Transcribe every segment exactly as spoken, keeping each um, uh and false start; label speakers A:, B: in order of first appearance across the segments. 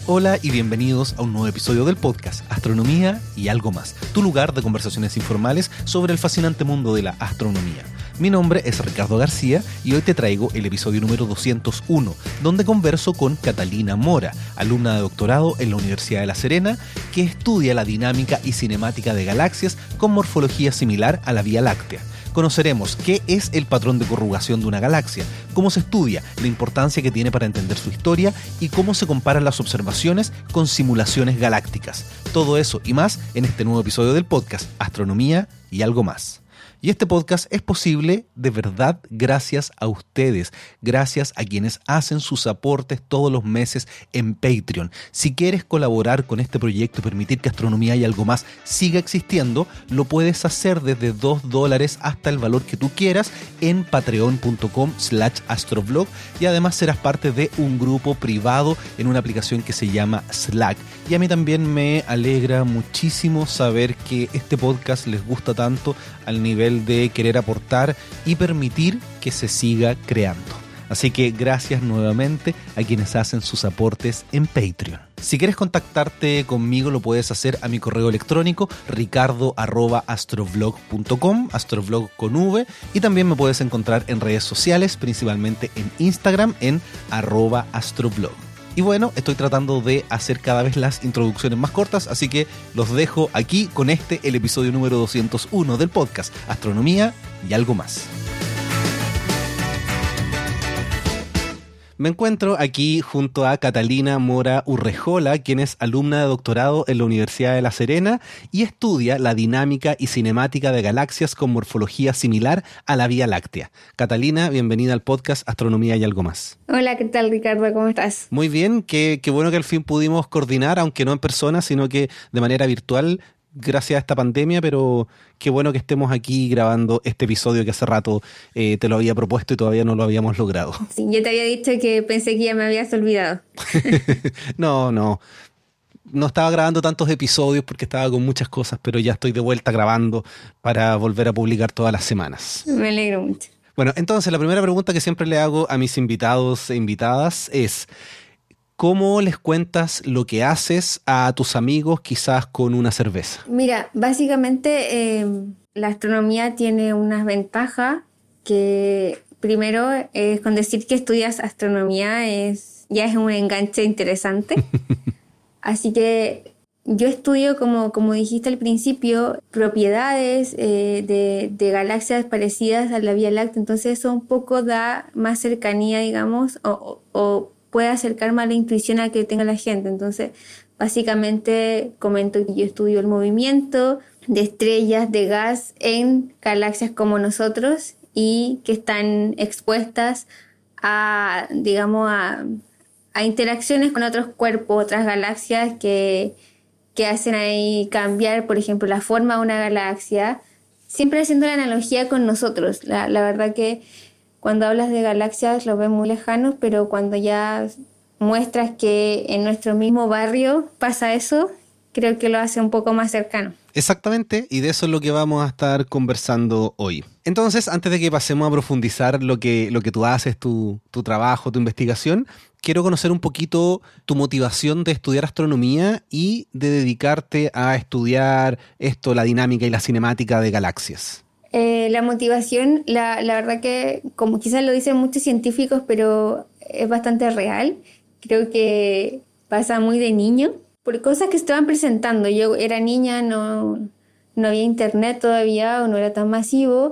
A: Hola y bienvenidos a un nuevo episodio del podcast Astronomía y algo más, tu lugar de conversaciones informales sobre el fascinante mundo de la astronomía. Mi nombre es Ricardo García y hoy te traigo el episodio número doscientos uno, donde converso con Catalina Mora, alumna de doctorado en la Universidad de La Serena, que estudia la dinámica y cinemática de galaxias con morfología similar a la Vía Láctea. Conoceremos qué es el patrón de corrugación de una galaxia, cómo se estudia, la importancia que tiene para entender su historia y cómo se comparan las observaciones con simulaciones galácticas. Todo eso y más en este nuevo episodio del podcast Astronomía y algo más. Y este podcast es posible de verdad gracias a ustedes, gracias a quienes hacen sus aportes todos los meses en Patreon. Si quieres colaborar con este proyecto y permitir que Astronomía y algo más siga existiendo, lo puedes hacer desde dos dólares hasta el valor que tú quieras en patreon.com slash astroblog y además serás parte de un grupo privado en una aplicación que se llama Slack. Y a mí también me alegra muchísimo saber que este podcast les gusta tanto al nivel de querer aportar y permitir que se siga creando. Así que gracias nuevamente a quienes hacen sus aportes en Patreon. Si quieres contactarte conmigo lo puedes hacer a mi correo electrónico ricardo arroba astroblog punto com, astroblog con V, y también me puedes encontrar en redes sociales, principalmente en Instagram en arroba astroblog. Y bueno, estoy tratando de hacer cada vez las introducciones más cortas, así que los dejo aquí con este, el episodio número doscientos uno del podcast Astronomía y algo más. Me encuentro aquí junto a Catalina Mora Urrejola, quien es alumna de doctorado en la Universidad de La Serena y estudia la dinámica y cinemática de galaxias con morfología similar a la Vía Láctea. Catalina, bienvenida al podcast Astronomía y algo más.
B: Hola, ¿qué tal, Ricardo? ¿Cómo estás?
A: Muy bien, qué, qué bueno que al fin pudimos coordinar, aunque no en persona, sino que de manera virtual, gracias a esta pandemia, pero qué bueno que estemos aquí grabando este episodio que hace rato eh, te lo había propuesto y todavía no lo habíamos logrado.
B: Sí, yo te había dicho que pensé que ya me habías olvidado.
A: no, no. No estaba grabando tantos episodios porque estaba con muchas cosas, pero ya estoy de vuelta grabando para volver a publicar todas las semanas.
B: Me alegro mucho.
A: Bueno, entonces la primera pregunta que siempre le hago a mis invitados e invitadas es: ¿cómo les cuentas lo que haces a tus amigos quizás con una cerveza?
B: Mira, básicamente eh, la astronomía tiene unas ventajas que primero es con decir que estudias astronomía es ya es un enganche interesante. Así que yo estudio, como, como dijiste al principio, propiedades eh, de, de galaxias parecidas a la Vía Láctea, entonces eso un poco da más cercanía, digamos, o, o, o puede acercar más la intuición a que tenga la gente. Entonces, básicamente comento que yo estudio el movimiento de estrellas de gas en galaxias como nosotros y que están expuestas a, digamos, a, a interacciones con otros cuerpos, otras galaxias que, que hacen ahí cambiar, por ejemplo, la forma de una galaxia, siempre haciendo la analogía con nosotros. La, la verdad que cuando hablas de galaxias los ves muy lejanos, pero cuando ya muestras que en nuestro mismo barrio pasa eso, creo que lo hace un poco más cercano.
A: Exactamente, y de eso es lo que vamos a estar conversando hoy. Entonces, antes de que pasemos a profundizar lo que, lo que tú haces, tu, tu trabajo, tu investigación, quiero conocer un poquito tu motivación de estudiar astronomía y de dedicarte a estudiar esto, la dinámica y la cinemática de galaxias.
B: Eh, la motivación, la, la verdad que, como quizás lo dicen muchos científicos, pero es bastante real. Creo que pasa muy de niño, por cosas que se estaban presentando. Yo era niña, no, no había internet todavía, o no era tan masivo,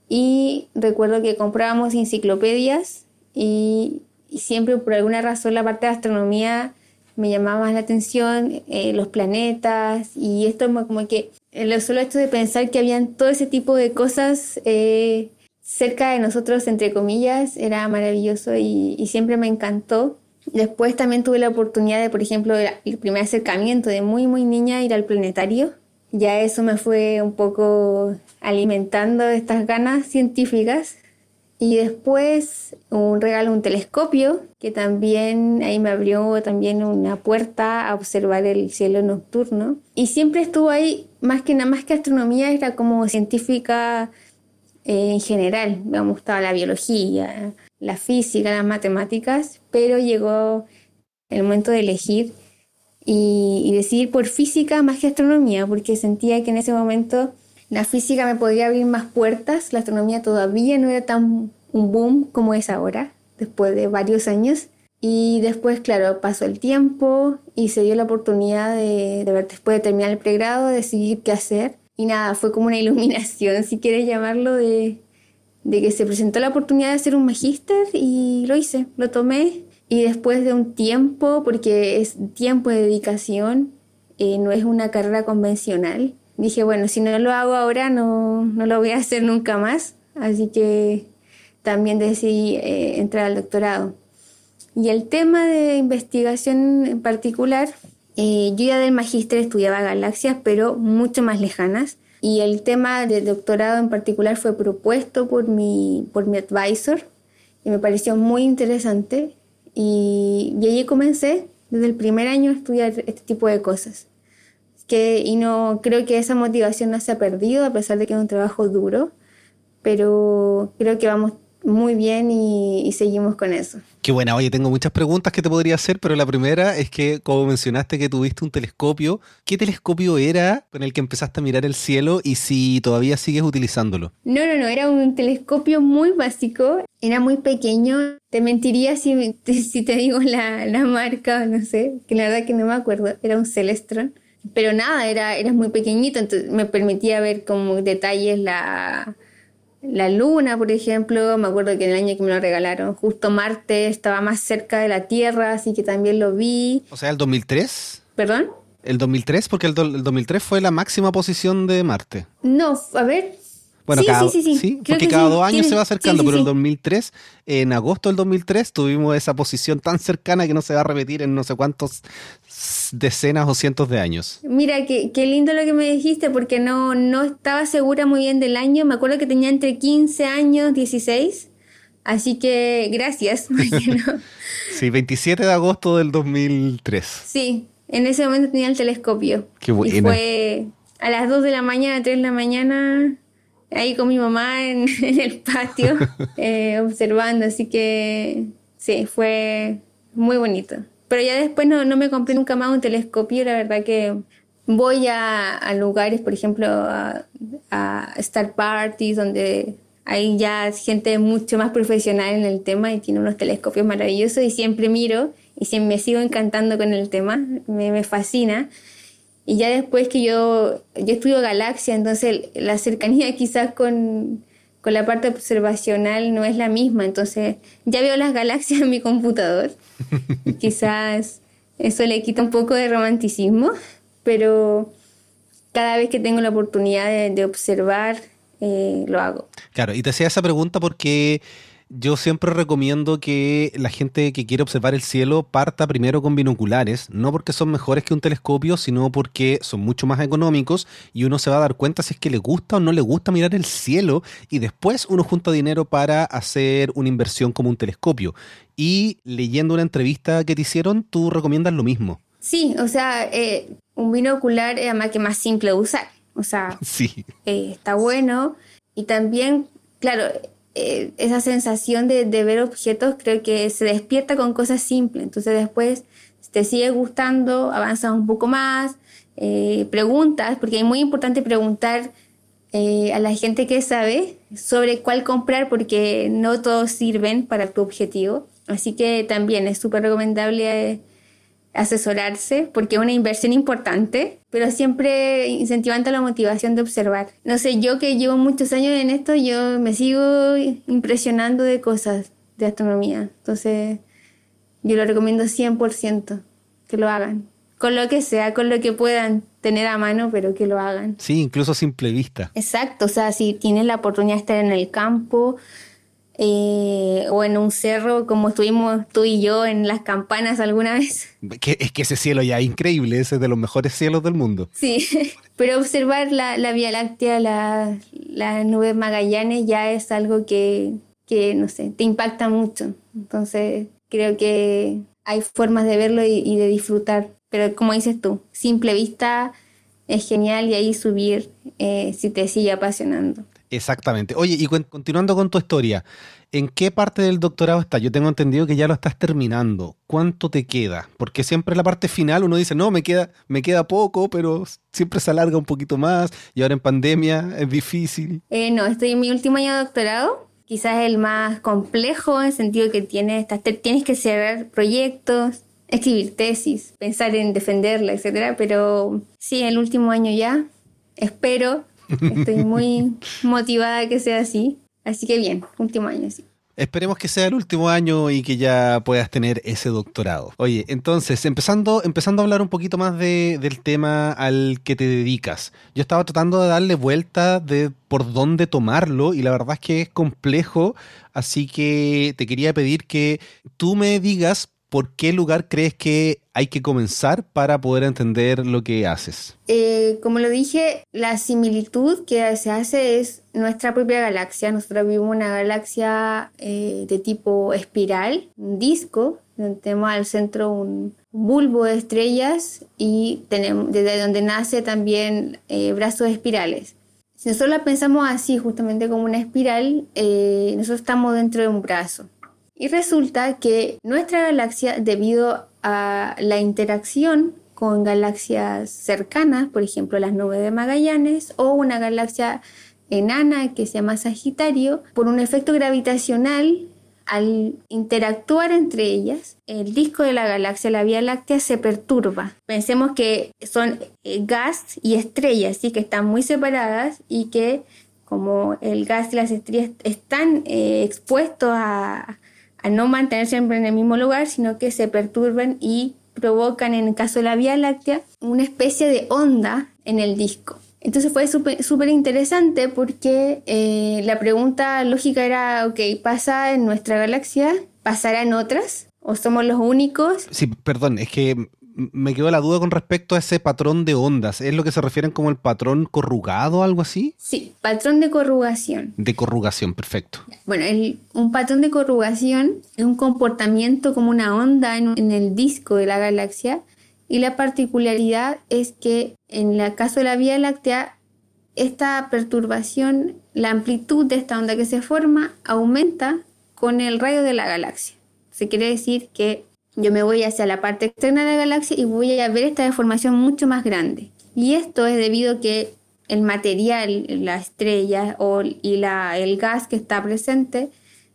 B: y recuerdo que comprábamos enciclopedias y, y siempre por alguna razón la parte de astronomía me llamaba más la atención, eh, los planetas, y esto como que lo solo hecho de pensar que habían todo ese tipo de cosas eh, cerca de nosotros, entre comillas, era maravilloso y, y siempre me encantó. Después también tuve la oportunidad de, por ejemplo, el primer acercamiento de muy, muy niña, ir al planetario. Ya eso me fue un poco alimentando estas ganas científicas. Y después un regalo, un telescopio, que también ahí me abrió también una puerta a observar el cielo nocturno. Y siempre estuvo ahí, más que nada más que astronomía, era como científica eh, en general. Me gustaba la biología, la física, las matemáticas, pero llegó el momento de elegir y, y decidí ir por física más que astronomía, porque sentía que en ese momento la física me podría abrir más puertas, la astronomía todavía no era tan un boom como es ahora, después de varios años. Y después, claro, pasó el tiempo y se dio la oportunidad de, de ver, después de terminar el pregrado, de decidir qué hacer. Y nada, fue como una iluminación, si quieres llamarlo, de, de que se presentó la oportunidad de hacer un magíster y lo hice, lo tomé. Y después de un tiempo, porque es tiempo de dedicación, eh, no es una carrera convencional, dije, bueno, si no lo hago ahora, no, no lo voy a hacer nunca más. Así que también decidí eh, entrar al doctorado. Y el tema de investigación en particular, eh, yo ya del magíster estudiaba galaxias, pero mucho más lejanas. Y el tema de doctorado en particular fue propuesto por mi, por mi advisor y me pareció muy interesante. Y, y allí comencé desde el primer año a estudiar este tipo de cosas. Que, y no creo que esa motivación no se ha perdido, a pesar de que es un trabajo duro, pero creo que vamos muy bien y, y seguimos con eso.
A: Qué buena. Oye, tengo muchas preguntas que te podría hacer, pero la primera es que, como mencionaste que tuviste un telescopio, ¿qué telescopio era con el que empezaste a mirar el cielo y si todavía sigues utilizándolo?
B: No, no, no, era un telescopio muy básico, era muy pequeño. Te mentiría si, si te digo la, la marca, no sé, que la verdad que no me acuerdo, era un Celestron. Pero nada, era, era muy pequeñito, entonces me permitía ver como detalles la... La luna, por ejemplo, me acuerdo que en el año que me lo regalaron, justo Marte estaba más cerca de la Tierra, así que también lo vi.
A: O sea, ¿el dos mil tres?
B: ¿Perdón?
A: ¿El dos mil tres? Porque el, do, el dos mil tres fue la máxima posición de Marte.
B: No, a ver...
A: Bueno,
B: sí,
A: cada,
B: sí, sí, sí.
A: ¿sí? Porque cada
B: sí.
A: dos años
B: Tiene,
A: se va acercando,
B: sí, sí,
A: pero
B: sí.
A: el dos mil tres, en agosto del dos mil tres, tuvimos esa posición tan cercana que no se va a repetir en no sé cuántos decenas o cientos de años.
B: Mira, qué, qué lindo lo que me dijiste, porque no, no estaba segura muy bien del año. Me acuerdo que tenía entre quince años, dieciséis. Así que gracias. No.
A: Sí, veintisiete de agosto del dos mil tres.
B: Sí, en ese momento tenía el telescopio.
A: Qué buena.
B: Y fue a las dos de la mañana, tres de la mañana... ahí con mi mamá en, en el patio, eh, observando, así que sí, fue muy bonito. Pero ya después no, no me compré nunca más un telescopio, la verdad que voy a, a lugares, por ejemplo, a, a Star Parties, donde hay ya gente mucho más profesional en el tema y tiene unos telescopios maravillosos y siempre miro y siempre me sigo encantando con el tema, me, me fascina. Y ya después que yo, yo estudio galaxia, entonces la cercanía quizás con, con la parte observacional no es la misma. Entonces ya veo las galaxias en mi computador. Quizás eso le quita un poco de romanticismo, pero cada vez que tengo la oportunidad de, de observar, eh, lo hago.
A: Claro, y te hacía esa pregunta porque... yo siempre recomiendo que la gente que quiere observar el cielo parta primero con binoculares, no porque son mejores que un telescopio, sino porque son mucho más económicos y uno se va a dar cuenta si es que le gusta o no le gusta mirar el cielo y después uno junta dinero para hacer una inversión como un telescopio. Y leyendo una entrevista que te hicieron, tú recomiendas lo mismo.
B: Sí, o sea, eh, un binocular es además que más simple de usar. O sea,
A: sí.
B: eh, está bueno y también, claro... Eh, esa sensación de, de ver objetos creo que se despierta con cosas simples. Entonces después, si te sigue gustando, avanzas un poco más, eh, preguntas, porque es muy importante preguntar eh, a la gente que sabe sobre cuál comprar, porque no todos sirven para tu objetivo. Así que también es súper recomendable eh, asesorarse, porque es una inversión importante, pero siempre incentivando la motivación de observar. No sé, yo que llevo muchos años en esto, yo me sigo impresionando de cosas de astronomía. Entonces, yo lo recomiendo cien por ciento que lo hagan. Con lo que sea, con lo que puedan tener a mano, pero que lo hagan.
A: Sí, incluso a simple vista.
B: Exacto, o sea, si tienes la oportunidad de estar en el campo... Eh, o en un cerro como estuvimos tú y yo en las campanas alguna vez.
A: Que, es que ese cielo ya es increíble, ese es de los mejores cielos del mundo.
B: Sí, pero observar la, la Vía Láctea, la, la nube Magallanes ya es algo que, que, no sé, te impacta mucho. Entonces creo que hay formas de verlo y, y de disfrutar. Pero como dices tú, simple vista es genial y ahí subir eh, si te sigue apasionando.
A: Exactamente. Oye, y cuen- continuando con tu historia, ¿en qué parte del doctorado estás? Yo tengo entendido que ya lo estás terminando. ¿Cuánto te queda? Porque siempre en la parte final uno dice, no, me queda, me queda poco, pero siempre se alarga un poquito más y ahora en pandemia es difícil.
B: Eh, no, estoy en mi último año de doctorado, quizás el más complejo en el sentido que tienes, te- tienes que cerrar proyectos, escribir tesis, pensar en defenderla, etcétera. Pero sí, el último año ya, espero, estoy muy motivada a que sea así. Así que bien, último año, sí.
A: Esperemos que sea el último año y que ya puedas tener ese doctorado. Oye, entonces, empezando, empezando a hablar un poquito más de, del tema al que te dedicas. Yo estaba tratando de darle vuelta de por dónde tomarlo y la verdad es que es complejo, así que te quería pedir que tú me digas por qué lugar crees que hay que comenzar para poder entender lo que haces.
B: Eh, como lo dije, la similitud que se hace es nuestra propia galaxia. Nosotros vivimos una galaxia eh, de tipo espiral, un disco, donde tenemos al centro un bulbo de estrellas y tenemos, desde donde nace también eh, brazos espirales. Si nosotros la pensamos así, justamente como una espiral, eh, nosotros estamos dentro de un brazo. Y resulta que nuestra galaxia, debido a la interacción con galaxias cercanas, por ejemplo las nubes de Magallanes, o una galaxia enana que se llama Sagitario, por un efecto gravitacional, al interactuar entre ellas, el disco de la galaxia, la Vía Láctea, se perturba. Pensemos que son eh, gas y estrellas, ¿sí? Que están muy separadas y que como el gas y las estrellas están eh, expuestos a a no mantener siempre en el mismo lugar, sino que se perturban y provocan, en el caso de la Vía Láctea, una especie de onda en el disco. Entonces fue súper interesante porque eh, la pregunta lógica era, ok, ¿pasa en nuestra galaxia? ¿Pasará en otras? ¿O somos los únicos?
A: Sí, perdón, es que m- me quedó la duda con respecto a ese patrón de ondas. ¿Es lo que se refieren como el patrón corrugado o algo así?
B: Sí, patrón de corrugación.
A: De corrugación, perfecto.
B: Bueno, el, un patrón de corrugación es un comportamiento como una onda en, en el disco de la galaxia, y la particularidad es que en el caso de la Vía Láctea, esta perturbación, la amplitud de esta onda que se forma aumenta con el radio de la galaxia. Se quiere decir que yo me voy hacia la parte externa de la galaxia y voy a ver esta deformación mucho más grande. Y esto es debido a que el material, la estrella o, y la, el gas que está presente,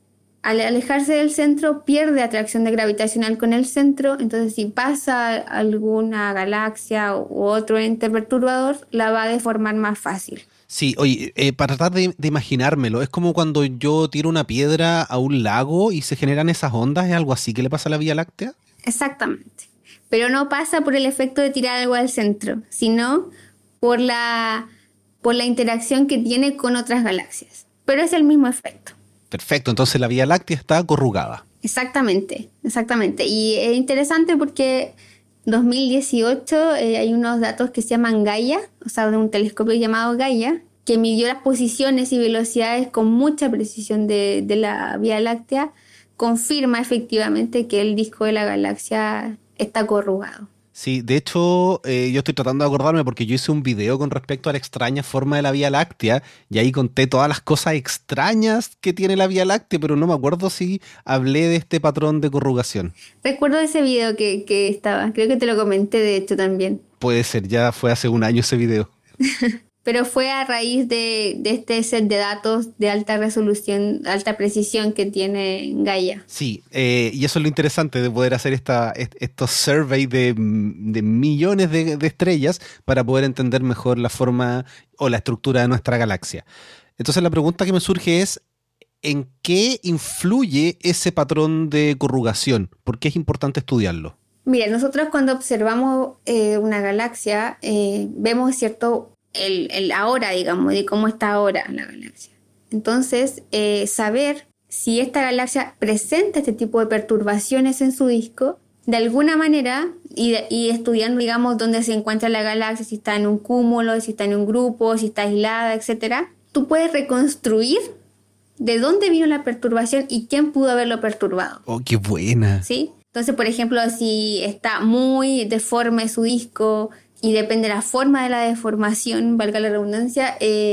B: al alejarse del centro, pierde atracción de gravitacional con el centro. Entonces, si pasa alguna galaxia u otro ente perturbador, la va a deformar más fácil.
A: Sí, oye, eh, para tratar de, de imaginármelo, es como cuando yo tiro una piedra a un lago y se generan esas ondas, ¿es algo así que le pasa a la Vía Láctea?
B: Exactamente. Pero no pasa por el efecto de tirar algo al centro, sino por la, por la interacción que tiene con otras galaxias. Pero es el mismo efecto.
A: Perfecto, entonces la Vía Láctea está corrugada.
B: Exactamente, exactamente. Y es interesante porque dos mil dieciocho eh, hay unos datos que se llaman Gaia, o sea, de un telescopio llamado Gaia, que midió las posiciones y velocidades con mucha precisión de, de la Vía Láctea, confirma efectivamente que el disco de la galaxia está corrugado.
A: Sí, de hecho, eh, yo estoy tratando de acordarme porque yo hice un video con respecto a la extraña forma de la Vía Láctea y ahí conté todas las cosas extrañas que tiene la Vía Láctea, pero no me acuerdo si hablé de este patrón de corrugación.
B: Recuerdo ese video que, que estaba, creo que te lo comenté de hecho también.
A: Puede ser, ya fue hace un año ese video.
B: Pero fue a raíz de, de este set de datos de alta resolución, alta precisión que tiene Gaia.
A: Sí, eh, y eso es lo interesante de poder hacer esta, est- estos surveys de, de millones de, de estrellas para poder entender mejor la forma o la estructura de nuestra galaxia. Entonces la pregunta que me surge es, ¿en qué influye ese patrón de corrugación? ¿Por qué es importante estudiarlo?
B: Mira, nosotros cuando observamos eh, una galaxia, eh, vemos cierto el, el ahora, digamos, de cómo está ahora la galaxia. Entonces, eh, saber si esta galaxia presenta este tipo de perturbaciones en su disco, de alguna manera, y, y estudiando, digamos, dónde se encuentra la galaxia, si está en un cúmulo, si está en un grupo, si está aislada, etcétera, tú puedes reconstruir de dónde vino la perturbación y quién pudo haberlo perturbado.
A: ¡Oh, qué buena!
B: ¿Sí? Entonces, por ejemplo, si está muy deforme su disco y depende de la forma de la deformación, valga la redundancia, eh,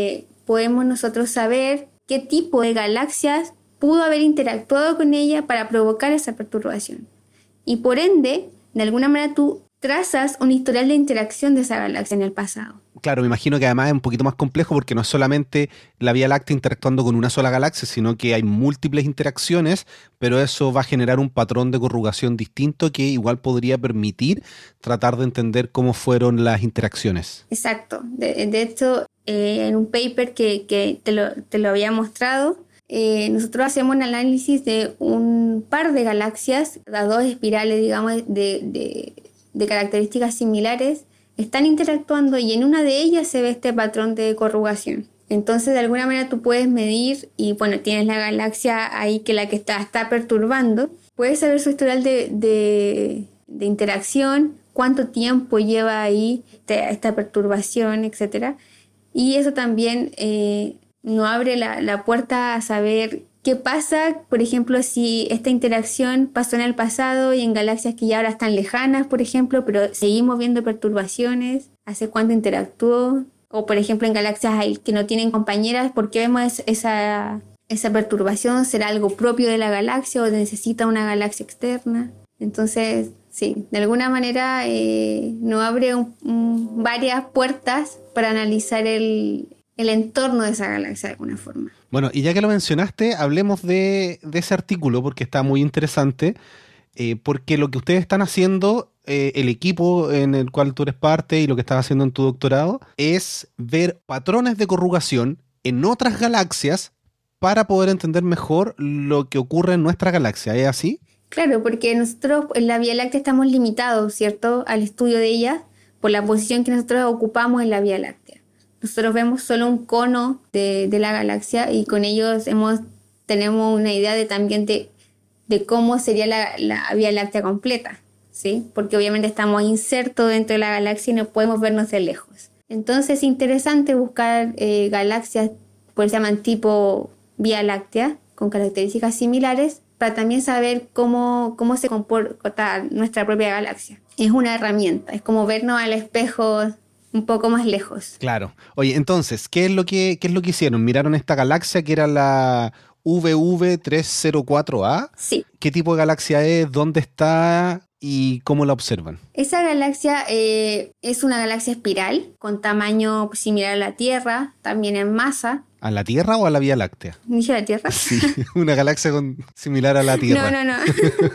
B: podemos nosotros saber qué tipo de galaxias pudo haber interactuado con ella para provocar esa perturbación. Y por ende, de alguna manera tú trazas un historial de interacción de esa galaxia en el pasado.
A: Claro, me imagino que además es un poquito más complejo porque no es solamente la Vía Láctea interactuando con una sola galaxia, sino que hay múltiples interacciones, pero eso va a generar un patrón de corrugación distinto que igual podría permitir tratar de entender cómo fueron las interacciones.
B: Exacto. De, de hecho, eh, en un paper que, que te, lo, te lo había mostrado, eh, nosotros hacemos un análisis de un par de galaxias, las dos espirales, digamos, de, de, de características similares, están interactuando y en una de ellas se ve este patrón de corrugación. Entonces, de alguna manera tú puedes medir y, bueno, tienes la galaxia ahí que la que está, está perturbando. Puedes saber su historial de, de, de interacción, cuánto tiempo lleva ahí te, esta perturbación, etcétera. Y eso también eh, nos abre la, la puerta a saber qué pasa, por ejemplo, si esta interacción pasó en el pasado y en galaxias que ya ahora están lejanas, por ejemplo, pero seguimos viendo perturbaciones, hace cuánto interactuó, o por ejemplo en galaxias que no tienen compañeras, ¿por qué vemos esa, esa perturbación? ¿Será algo propio de la galaxia o necesita una galaxia externa? Entonces, sí, de alguna manera eh, nos abre un, un, varias puertas para analizar el, el entorno de esa galaxia de alguna forma.
A: Bueno, y ya que lo mencionaste, hablemos de, de ese artículo porque está muy interesante, eh, porque lo que ustedes están haciendo, eh, el equipo en el cual tú eres parte y lo que estás haciendo en tu doctorado, es ver patrones de corrugación en otras galaxias para poder entender mejor lo que ocurre en nuestra galaxia. ¿Es así?
B: Claro, porque nosotros en la Vía Láctea estamos limitados, ¿cierto?, al estudio de ella por la posición que nosotros ocupamos en la Vía Láctea. Nosotros vemos solo un cono de, de la galaxia y con ellos hemos, tenemos una idea de, también de, de cómo sería la, la Vía Láctea completa, ¿sí? Porque obviamente estamos insertos dentro de la galaxia y no podemos vernos de lejos. Entonces es interesante buscar eh, galaxias, pues se llaman tipo Vía Láctea, con características similares, para también saber cómo, cómo se comporta nuestra propia galaxia. Es una herramienta, es como vernos al espejo un poco más lejos.
A: Claro. Oye, entonces, ¿qué es lo que, qué es lo que hicieron? ¿Miraron esta galaxia que era la V V tres cero cuatro A?
B: Sí.
A: ¿Qué tipo de galaxia es? ¿Dónde está? ¿Y cómo la observan?
B: Esa galaxia eh, es una galaxia espiral con tamaño similar a la Tierra, también en masa.
A: ¿A la Tierra o a la Vía Láctea?
B: ¿Dije la Tierra?
A: Sí, una galaxia con, similar a la Tierra.
B: No, no, no.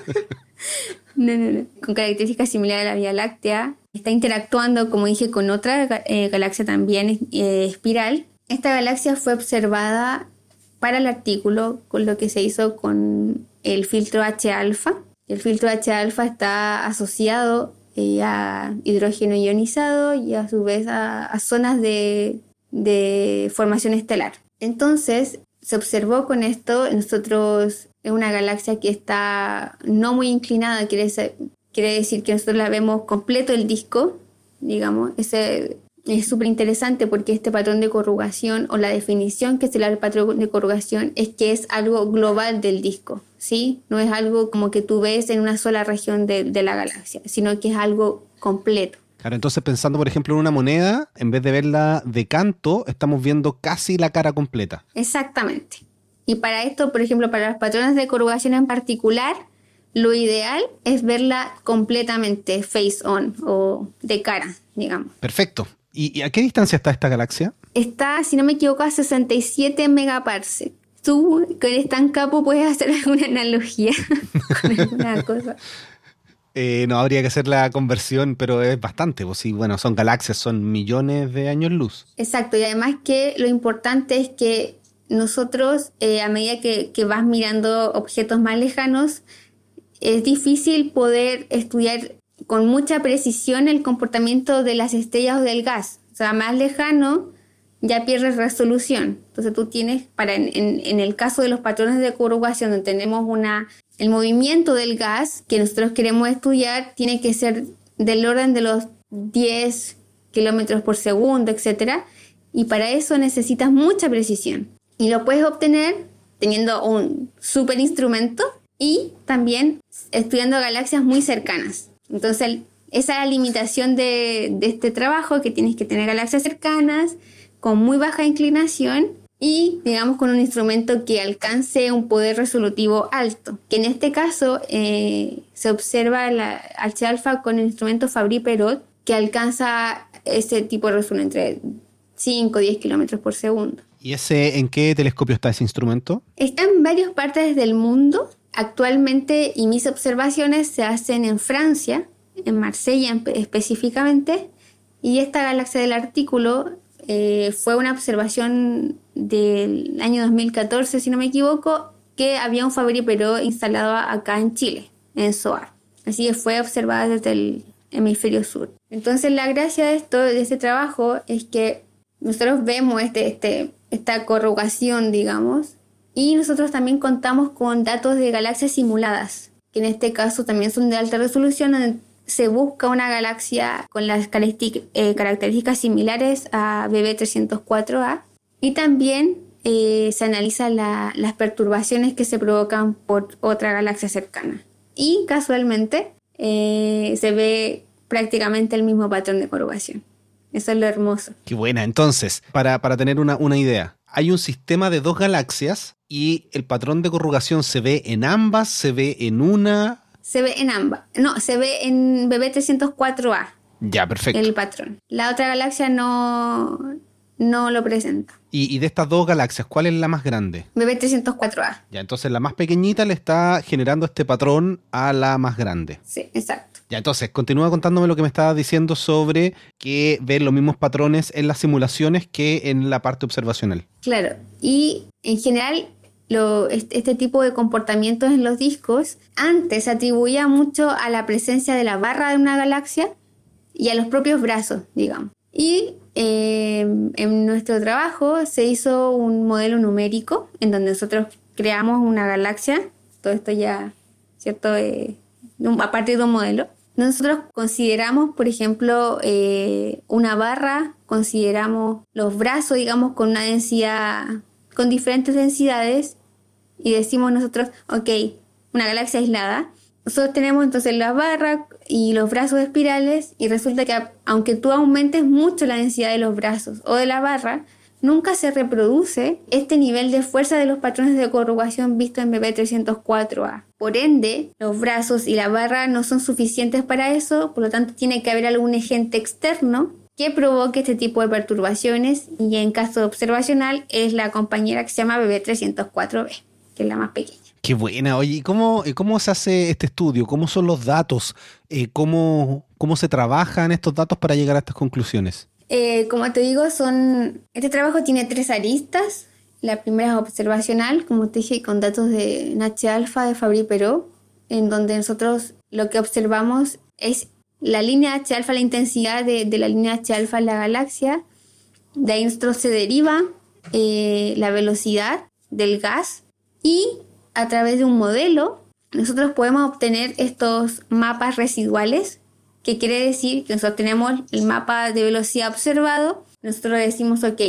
B: no, no, no. Con características similares a la Vía Láctea. Está interactuando, como dije, con otra eh, galaxia también eh, espiral. Esta galaxia fue observada para el artículo con lo que se hizo con el filtro H alfa. El filtro H alfa está asociado eh, a hidrógeno ionizado y a su vez a, a zonas de, de formación estelar. Entonces, se observó con esto, nosotros es una galaxia que está no muy inclinada, quiere, ser, quiere decir que nosotros la vemos completo el disco, digamos. Ese es súper interesante porque este patrón de corrugación o la definición que se le da al patrón de corrugación es que es algo global del disco, ¿sí? No es algo como que tú ves en una sola región de, de la galaxia, sino que es algo completo.
A: Claro, entonces pensando por ejemplo en una moneda, en vez de verla de canto, estamos viendo casi la cara completa.
B: Exactamente. Y para esto, por ejemplo, para los patrones de corrugación en particular, lo ideal es verla completamente face on o de cara, digamos.
A: Perfecto. ¿Y, y a qué distancia está esta galaxia?
B: Está, si no me equivoco, a sesenta y siete megaparsecs. Tú, que eres tan capo, puedes hacer alguna analogía con alguna cosa.
A: Eh, no, habría que hacer la conversión, pero es bastante. Pues sí, bueno, son galaxias, son millones de años luz.
B: Exacto, y además que lo importante es que nosotros, eh, a medida que, que vas mirando objetos más lejanos, es difícil poder estudiar con mucha precisión el comportamiento de las estrellas o del gas. O sea, más lejano ya pierdes resolución. Entonces tú tienes, para en, en, en el caso de los patrones de corrugación, donde tenemos una, el movimiento del gas que nosotros queremos estudiar, tiene que ser del orden de los diez kilómetros por segundo, etcétera. Y para eso necesitas mucha precisión. Y lo puedes obtener teniendo un super instrumento y también estudiando galaxias muy cercanas. Entonces, esa es la limitación de, de este trabajo, que tienes que tener galaxias cercanas, con muy baja inclinación y, digamos, con un instrumento que alcance un poder resolutivo alto, que en este caso eh, se observa la H alfa con el instrumento Fabry-Perot, que alcanza ese tipo de resolución entre cinco a diez kilómetros por segundo.
A: ¿Y ese en qué telescopio está ese instrumento?
B: Está en varias partes del mundo actualmente, y mis observaciones se hacen en Francia, en Marsella específicamente, y esta galaxia del artículo eh, fue una observación del año dos mil catorce, si no me equivoco, que había un Fabry-Perot instalado acá en Chile, en SOAR. Así que fue observada desde el hemisferio sur. Entonces la gracia de esto, de este trabajo, es que nosotros vemos este, este, esta corrugación, digamos, y nosotros también contamos con datos de galaxias simuladas, que en este caso también son de alta resolución, donde se busca una galaxia con las características similares a B B trescientos cuatro A, y también eh, se analizan la, las perturbaciones que se provocan por otra galaxia cercana. Y casualmente eh, se ve prácticamente el mismo patrón de corrugación. Eso es lo hermoso.
A: Qué buena. Entonces, para, para tener una, una idea, hay un sistema de dos galaxias y el patrón de corrugación se ve en ambas, se ve en una...
B: Se ve en ambas. No, se ve en B B trescientos cuatro A.
A: Ya, perfecto.
B: El patrón. La otra galaxia no, no lo presenta.
A: Y, y de estas dos galaxias, ¿cuál es la más grande?
B: B B trescientos cuatro A.
A: Ya, entonces la más pequeñita le está generando este patrón a la más grande.
B: Sí, exacto.
A: Ya, entonces, continúa contándome lo que me estabas diciendo sobre que ven los mismos patrones en las simulaciones que en la parte observacional.
B: Claro, y en general lo, este, este tipo de comportamientos en los discos antes se atribuía mucho a la presencia de la barra de una galaxia y a los propios brazos, digamos. Y eh, en nuestro trabajo se hizo un modelo numérico en donde nosotros creamos una galaxia, todo esto ya, ¿cierto? Eh, a partir de un modelo. Nosotros consideramos, por ejemplo, eh, una barra, consideramos los brazos, digamos, con una densidad, con diferentes densidades, y decimos nosotros, ok, una galaxia aislada. Nosotros tenemos entonces la barra y los brazos espirales, y resulta que aunque tú aumentes mucho la densidad de los brazos o de la barra, nunca se reproduce este nivel de fuerza de los patrones de corrugación visto en B B trescientos cuatro A. Por ende, los brazos y la barra no son suficientes para eso, por lo tanto tiene que haber algún agente externo que provoque este tipo de perturbaciones, y en caso observacional es la compañera que se llama B B trescientos cuatro B, que es la más pequeña.
A: Qué buena. Oye, ¿y cómo, cómo se hace este estudio? ¿Cómo son los datos? Eh, ¿cómo, ¿Cómo se trabajan estos datos para llegar a estas conclusiones?
B: Eh, como te digo, son este trabajo tiene tres aristas. La primera es observacional, como te dije, con datos de H alfa de Fabry-Perot, en donde nosotros lo que observamos es la línea H alfa, la intensidad de, de la línea H alfa en la galaxia. De ahí nosotros se deriva eh, la velocidad del gas, y a través de un modelo nosotros podemos obtener estos mapas residuales, que quiere decir que nosotros tenemos el mapa de velocidad observado. Nosotros decimos, ok,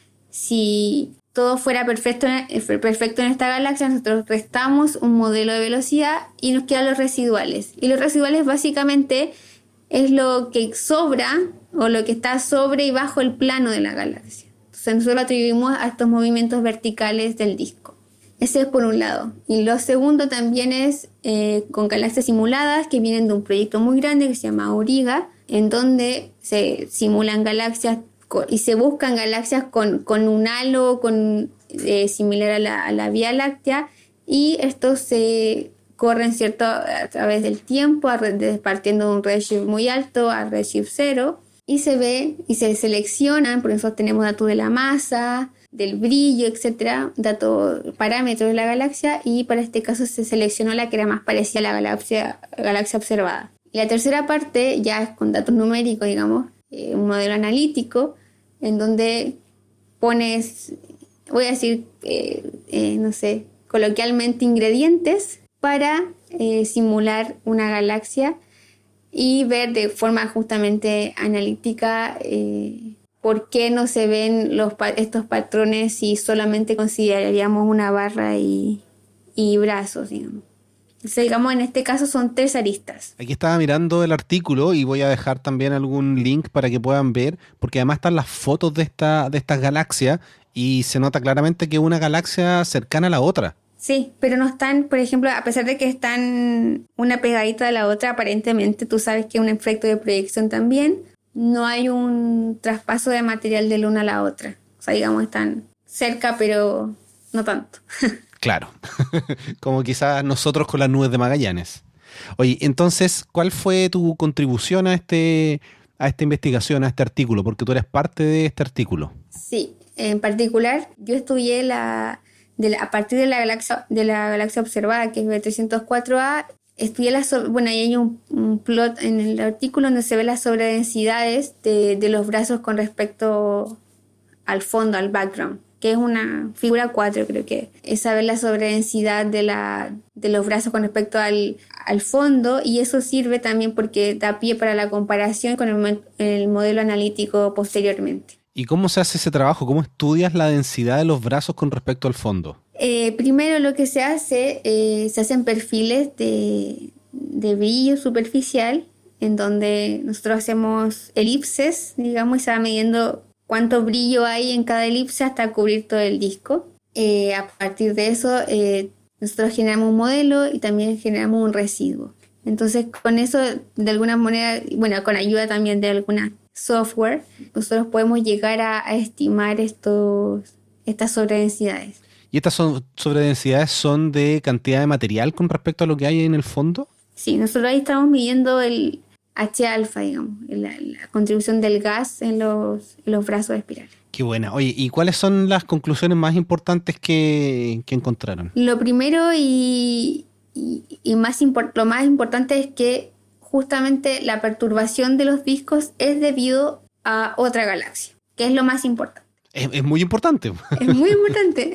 B: si todo fuera perfecto, perfecto en esta galaxia, nosotros restamos un modelo de velocidad y nos quedan los residuales. Y los residuales básicamente es lo que sobra o lo que está sobre y bajo el plano de la galaxia. Entonces nosotros lo atribuimos a estos movimientos verticales del disco. Ese es por un lado. Y lo segundo también es eh, con galaxias simuladas que vienen de un proyecto muy grande que se llama Auriga, en donde se simulan galaxias con, y se buscan galaxias con, con un halo con, eh, similar a la, a la Vía Láctea, y estos se corren, ¿cierto?, a través del tiempo, a, de, partiendo de un redshift muy alto a redshift cero, y se ve y se seleccionan. Por eso tenemos datos de la masa, del brillo, etcétera, datos, parámetros de la galaxia, y para este caso se seleccionó la que era más parecida a la galaxia, galaxia observada. Y la tercera parte ya es con datos numéricos, digamos, eh, un modelo analítico, en donde pones, voy a decir, eh, eh, no sé, coloquialmente ingredientes para eh, simular una galaxia y ver de forma justamente analítica eh, ¿por qué no se ven los, estos patrones si solamente consideraríamos una barra y, y brazos, digamos? Entonces, digamos, en este caso son tres aristas.
A: Aquí estaba mirando el artículo y voy a dejar también algún link para que puedan ver, porque además están las fotos de esta, de estas galaxias y se nota claramente que es una galaxia cercana a la otra.
B: Sí, pero no están, por ejemplo, a pesar de que están una pegadita a la otra, aparentemente tú sabes que es un efecto de proyección también, no hay un traspaso de material de la una a la otra. O sea, digamos, están cerca, pero no tanto.
A: Claro, como quizás nosotros con las nubes de Magallanes. Oye, entonces, ¿cuál fue tu contribución a este, a esta investigación, a este artículo? Porque tú eres parte de este artículo.
B: Sí, en particular, yo estudié la, de la a partir de la galaxia de la galaxia observada, que es B trescientos cuatro A, estudié las, bueno, ahí hay un, un plot en el artículo donde se ve las sobredensidades de, de los brazos con respecto al fondo, al background, que es una figura cuatro, creo que es saber la sobredensidad de, la, de los brazos con respecto al, al fondo, y eso sirve también porque da pie para la comparación con el, el modelo analítico posteriormente.
A: ¿Y cómo se hace ese trabajo? ¿Cómo estudias la densidad de los brazos con respecto al fondo?
B: Eh, primero lo que se hace, eh, se hacen perfiles de, de brillo superficial, en donde nosotros hacemos elipses, digamos, y se va midiendo cuánto brillo hay en cada elipse hasta cubrir todo el disco. Eh, a partir de eso, eh, nosotros generamos un modelo y también generamos un residuo. Entonces, con eso, de alguna manera, bueno, con ayuda también de alguna software, nosotros podemos llegar a, a estimar estos, estas sobredensidades.
A: ¿Y estas son, sobredensidades son de cantidad de material con respecto a lo que hay en el fondo?
B: Sí, nosotros ahí estamos midiendo el H alfa, digamos, la, la contribución del gas en los, en los brazos espirales.
A: Qué buena. Oye, ¿y cuáles son las conclusiones más importantes que, que encontraron?
B: Lo primero y, y, y más import- lo más importante es que justamente la perturbación de los discos es debido a otra galaxia, que es lo más importante.
A: Es, es muy importante.
B: Es muy importante.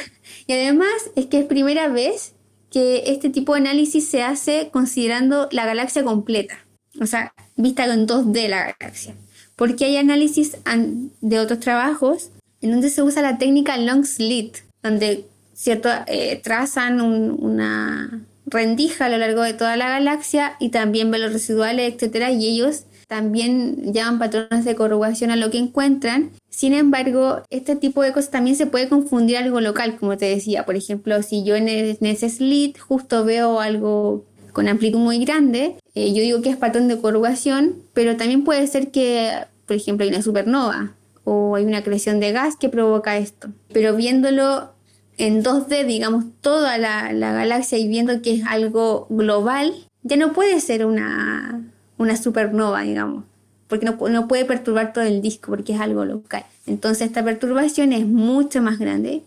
B: Y además es que es primera vez que este tipo de análisis se hace considerando la galaxia completa. O sea, vista en dos D la galaxia. Porque hay análisis de otros trabajos en donde se usa la técnica long slit, donde cierto eh, trazan un, una rendija a lo largo de toda la galaxia y también velos residuales, etcétera, y ellos también llaman patrones de corrugación a lo que encuentran. Sin embargo, este tipo de cosas también se puede confundir algo local, como te decía. Por ejemplo, si yo en, el, en ese slit justo veo algo con amplitud muy grande, eh, yo digo que es patrón de corrugación, pero también puede ser que, por ejemplo, hay una supernova o hay una creación de gas que provoca esto. Pero viéndolo en dos D, digamos, toda la, la galaxia y viendo que es algo global, ya no puede ser una, una supernova, digamos, porque no, no puede perturbar todo el disco porque es algo local. Entonces esta perturbación es mucho más grande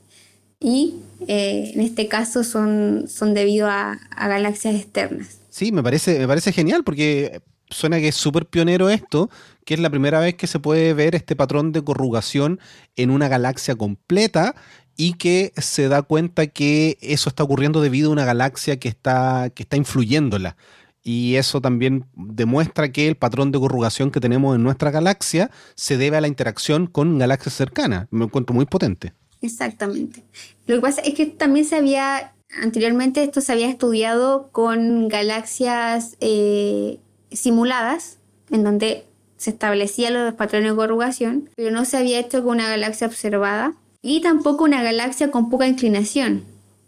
B: y eh, en este caso son, son debido a, a galaxias externas.
A: Sí, me parece, me parece genial porque suena que es súper pionero esto, que es la primera vez que se puede ver este patrón de corrugación en una galaxia completa y que se da cuenta que eso está ocurriendo debido a una galaxia que está, que está influyéndola. Y eso también demuestra que el patrón de corrugación que tenemos en nuestra galaxia se debe a la interacción con galaxias cercanas. Me encuentro muy potente.
B: Exactamente. Lo que pasa es que también se había, anteriormente esto se había estudiado con galaxias eh, simuladas, en donde se establecían los patrones de corrugación, pero no se había hecho con una galaxia observada y tampoco una galaxia con poca inclinación,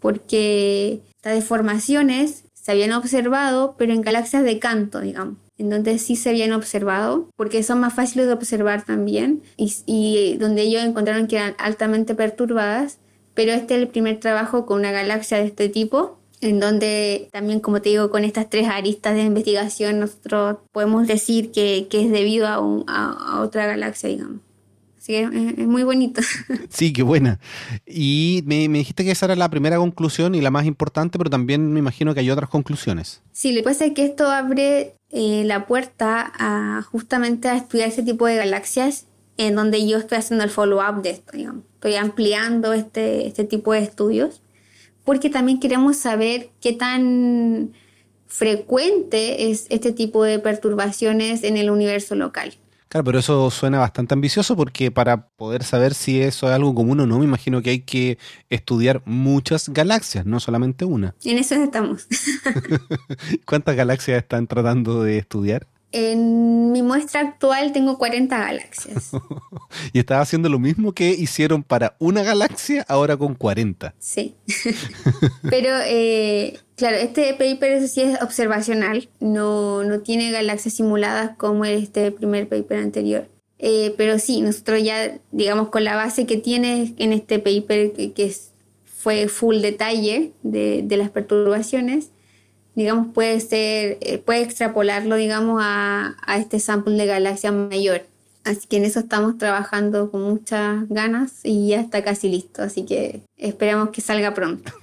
B: porque estas deformaciones se habían observado, pero en galaxias de canto, digamos, en donde sí se habían observado, porque son más fáciles de observar también, y, y donde ellos encontraron que eran altamente perturbadas, pero este es el primer trabajo con una galaxia de este tipo, en donde también, como te digo, con estas tres aristas de investigación, nosotros podemos decir que, que es debido a, un, a, a otra galaxia, digamos. Así que es, es muy bonito.
A: Sí, qué buena. Y me, me dijiste que esa era la primera conclusión y la más importante, pero también me imagino que hay otras conclusiones.
B: Sí, lo que pasa es que esto abre eh, la puerta a justamente a estudiar ese tipo de galaxias en donde yo estoy haciendo el follow-up de esto, digamos. Estoy ampliando este, este tipo de estudios porque también queremos saber qué tan frecuente es este tipo de perturbaciones en el universo local.
A: Claro, pero eso suena bastante ambicioso porque para poder saber si eso es algo común o no, me imagino que hay que estudiar muchas galaxias, no solamente una.
B: En eso estamos.
A: ¿Cuántas galaxias están tratando de estudiar?
B: En mi muestra actual tengo cuarenta galaxias.
A: Y estaba haciendo lo mismo que hicieron para una galaxia, ahora con cuarenta.
B: Sí. Pero, eh, claro, este paper eso sí es observacional. No, no tiene galaxias simuladas como este primer paper anterior. Eh, pero sí, nosotros ya, digamos, con la base que tiene en este paper, que, que es, fue full detalle de, de las perturbaciones, digamos, puede ser, eh, puede extrapolarlo, digamos, a, a este sample de galaxia mayor. Así que en eso estamos trabajando con muchas ganas y ya está casi listo. Así que esperamos que salga pronto.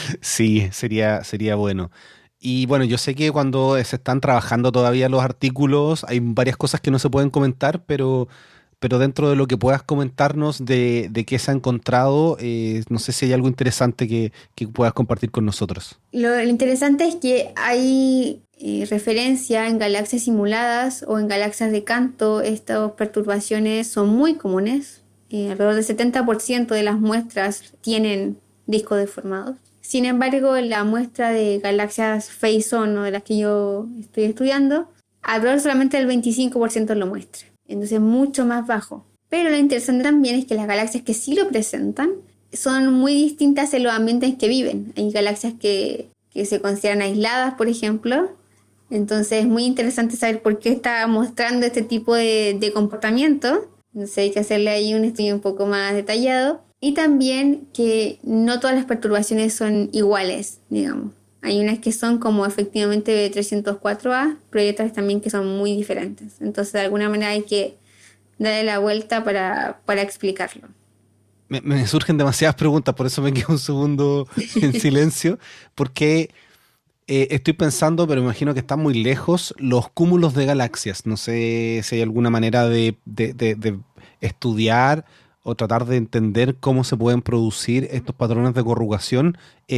A: Sí, sería, sería bueno. Y bueno, yo sé que cuando se están trabajando todavía los artículos hay varias cosas que no se pueden comentar, pero, pero dentro de lo que puedas comentarnos de, de qué se ha encontrado, eh, no sé si hay algo interesante que, que puedas compartir con nosotros.
B: Lo, lo interesante es que hay eh, referencia en galaxias simuladas o en galaxias de Canto. Estas perturbaciones son muy comunes. Eh, alrededor del setenta por ciento de las muestras tienen discos deformados. Sin embargo, en la muestra de galaxias Phase-On, o de las que yo estoy estudiando, alrededor solamente el veinticinco por ciento lo muestra. Entonces, mucho más bajo. Pero lo interesante también es que las galaxias que sí lo presentan son muy distintas en los ambientes en que viven. Hay galaxias que, que se consideran aisladas, por ejemplo. Entonces, es muy interesante saber por qué está mostrando este tipo de, de comportamiento. Entonces, hay que hacerle ahí un estudio un poco más detallado. Y también que no todas las perturbaciones son iguales, digamos. Hay unas que son como efectivamente trescientos cuatro A, pero hay otras también que son muy diferentes. Entonces, de alguna manera hay que darle la vuelta para, para explicarlo.
A: Me, me surgen demasiadas preguntas, por eso me quedo un segundo en silencio, porque eh, estoy pensando, pero imagino que están muy lejos, los cúmulos de galaxias. No sé si hay alguna manera de, de, de, de estudiar o tratar de entender cómo se pueden producir estos patrones de corrugación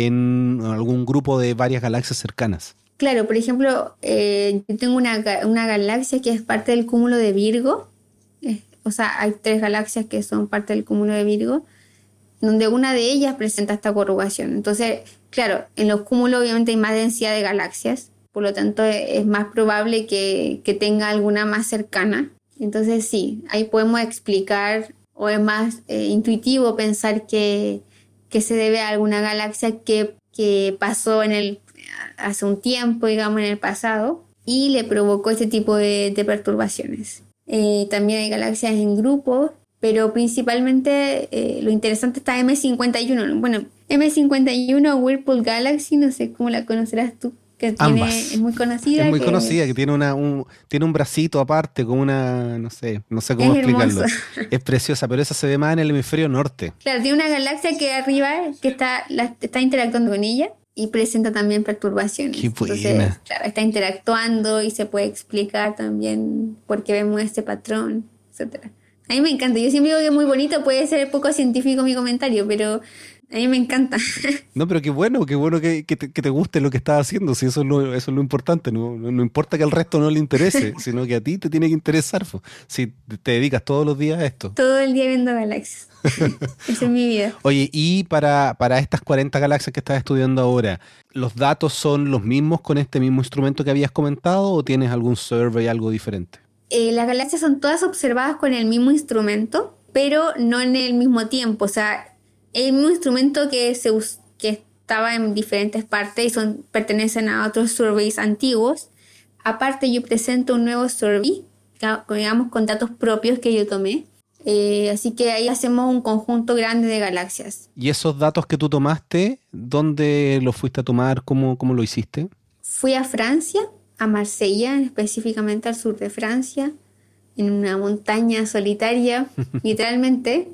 A: en algún grupo de varias galaxias cercanas.
B: Claro, por ejemplo, eh, yo tengo una, una galaxia que es parte del cúmulo de Virgo. Eh, o sea, hay tres galaxias que son parte del cúmulo de Virgo, donde una de ellas presenta esta corrugación. Entonces, claro, en los cúmulos obviamente hay más densidad de galaxias, por lo tanto es más probable que, que tenga alguna más cercana. Entonces sí, ahí podemos explicar, o es más eh, intuitivo pensar que, que se debe a alguna galaxia que, que pasó en el, hace un tiempo, digamos, en el pasado, y le provocó este tipo de, de perturbaciones. Eh, también hay galaxias en grupos, pero principalmente eh, lo interesante está M cincuenta y uno. Bueno, M cincuenta y uno Whirlpool Galaxy, no sé cómo la conocerás tú, que tiene,
A: Ambas.
B: es muy conocida.
A: Es muy
B: que
A: conocida, que tiene una un, tiene un bracito aparte, con una, no sé, no sé cómo
B: es
A: explicarlo.
B: hermosa.
A: Es preciosa, pero esa se ve más en el hemisferio norte.
B: Claro, tiene una galaxia que arriba que está, la, está interactuando con ella y presenta también perturbaciones.
A: Qué buena.
B: Entonces, claro, está interactuando y se puede explicar también por qué vemos este patrón, etcétera. A mí me encanta. Yo siempre digo que es muy bonito. Puede ser poco científico mi comentario, pero a mí me encanta.
A: No, pero qué bueno, qué bueno que, que, te, que te guste lo que estás haciendo, si eso es lo, eso es lo importante, no, no, no importa que al resto no le interese, sino que a ti te tiene que interesar, po, si te dedicas todos los días a esto.
B: Todo el día viendo galaxias. Esa es mi vida.
A: Oye, y para, para estas cuarenta galaxias que estás estudiando ahora, ¿los datos son los mismos con este mismo instrumento que habías comentado o tienes algún survey, algo diferente?
B: Eh, las galaxias son todas observadas con el mismo instrumento, pero no en el mismo tiempo. O sea, el mismo instrumento que se us- que estaba en diferentes partes y son, pertenecen a otros surveys antiguos. Aparte, yo presento un nuevo survey, digamos, con datos propios que yo tomé. Eh, así que ahí hacemos un conjunto grande de galaxias.
A: ¿Y esos datos que tú tomaste, dónde los fuiste a tomar? ¿Cómo, cómo lo hiciste?
B: Fui a Francia, a Marsella, específicamente al sur de Francia, en una montaña solitaria, literalmente.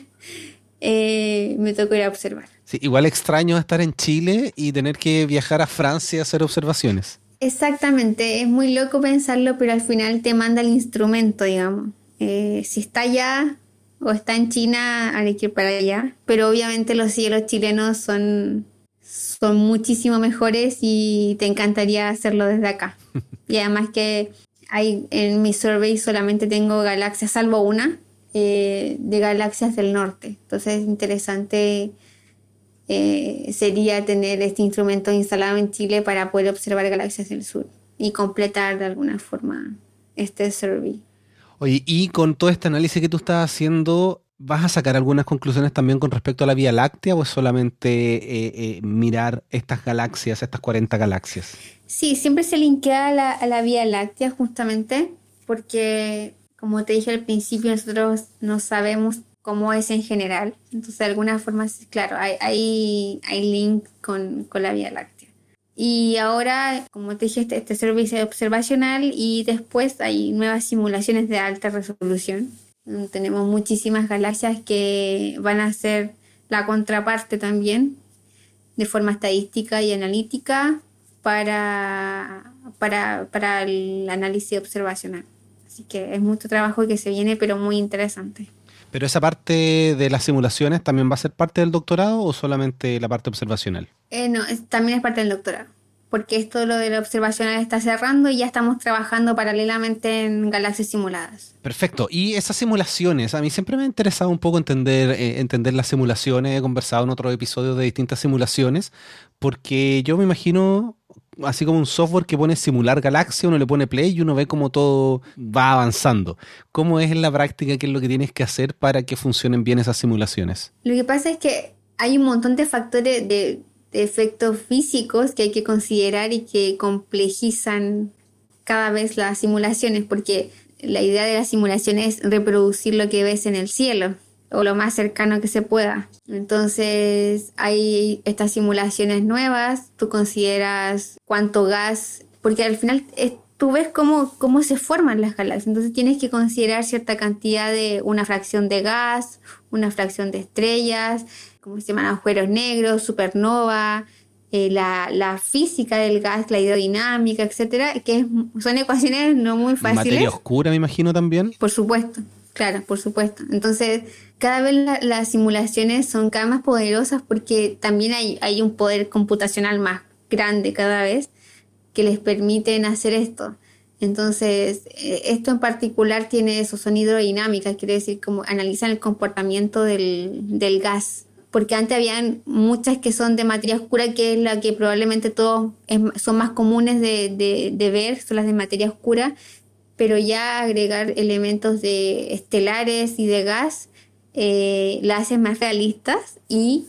B: eh, me tocó ir a observar.
A: Sí, igual extraño estar en Chile y tener que viajar a Francia a hacer observaciones.
B: Exactamente, es muy loco pensarlo, pero al final te manda el instrumento, digamos. Eh, si está allá o está en China, hay que ir para allá. Pero obviamente los cielos chilenos son, son muchísimo mejores y te encantaría hacerlo desde acá. Y además que hay, en mi survey solamente tengo galaxias, salvo una, eh, de galaxias del norte. Entonces es interesante eh, sería tener este instrumento instalado en Chile para poder observar galaxias del sur y completar de alguna forma este survey.
A: Oye, y con todo este análisis que tú estás haciendo, ¿vas a sacar algunas conclusiones también con respecto a la Vía Láctea o es solamente eh, eh, mirar estas galaxias, estas cuarenta galaxias?
B: Sí, siempre se linkea a la, a la Vía Láctea justamente porque, como te dije al principio, nosotros no sabemos cómo es en general. Entonces, de alguna forma, claro, hay, hay, hay link con, con la Vía Láctea. Y ahora, como te dije, este, este servicio observacional y después hay nuevas simulaciones de alta resolución. Tenemos muchísimas galaxias que van a ser la contraparte también de forma estadística y analítica para, para, para el análisis observacional. Así que es mucho trabajo que se viene, pero muy interesante.
A: ¿Pero esa parte de las simulaciones también va a ser parte del doctorado o solamente la parte observacional?
B: Eh, no, es, también es parte del doctorado, porque esto lo de la observacional está cerrando y ya estamos trabajando paralelamente en galaxias simuladas.
A: Perfecto. Y esas simulaciones, a mí siempre me ha interesado un poco entender, eh, entender las simulaciones. He conversado en otros episodios de distintas simulaciones, porque yo me imagino así como un software que pone simular galaxia, uno le pone play y uno ve cómo todo va avanzando. ¿Cómo es en la práctica? ¿Qué es lo que tienes que hacer para que funcionen bien esas simulaciones?
B: Lo que pasa es que hay un montón de factores de, de efectos físicos que hay que considerar y que complejizan cada vez las simulaciones, porque la idea de la simulación es reproducir lo que ves en el cielo o lo más cercano que se pueda. Entonces hay estas simulaciones nuevas, tú consideras cuánto gas, porque al final es, tú ves cómo, cómo se forman las galaxias, entonces tienes que considerar cierta cantidad de una fracción de gas, una fracción de estrellas, como se llaman agujeros negros, supernova, eh, la, la física del gas, la hidrodinámica, etcétera, que es, son ecuaciones no muy fáciles.
A: Materia oscura, me imagino también.
B: Por supuesto, claro, por supuesto. Entonces, cada vez la, las simulaciones son cada vez más poderosas porque también hay, hay un poder computacional más grande cada vez que les permiten hacer esto. Entonces, eh, esto en particular tiene eso, son hidrodinámicas, quiere decir como analizan el comportamiento del, del gas. Porque antes habían muchas que son de materia oscura, que es la que probablemente todos es, son más comunes de, de, de ver, son las de materia oscura, pero ya agregar elementos de estelares y de gas eh, la hace más realistas y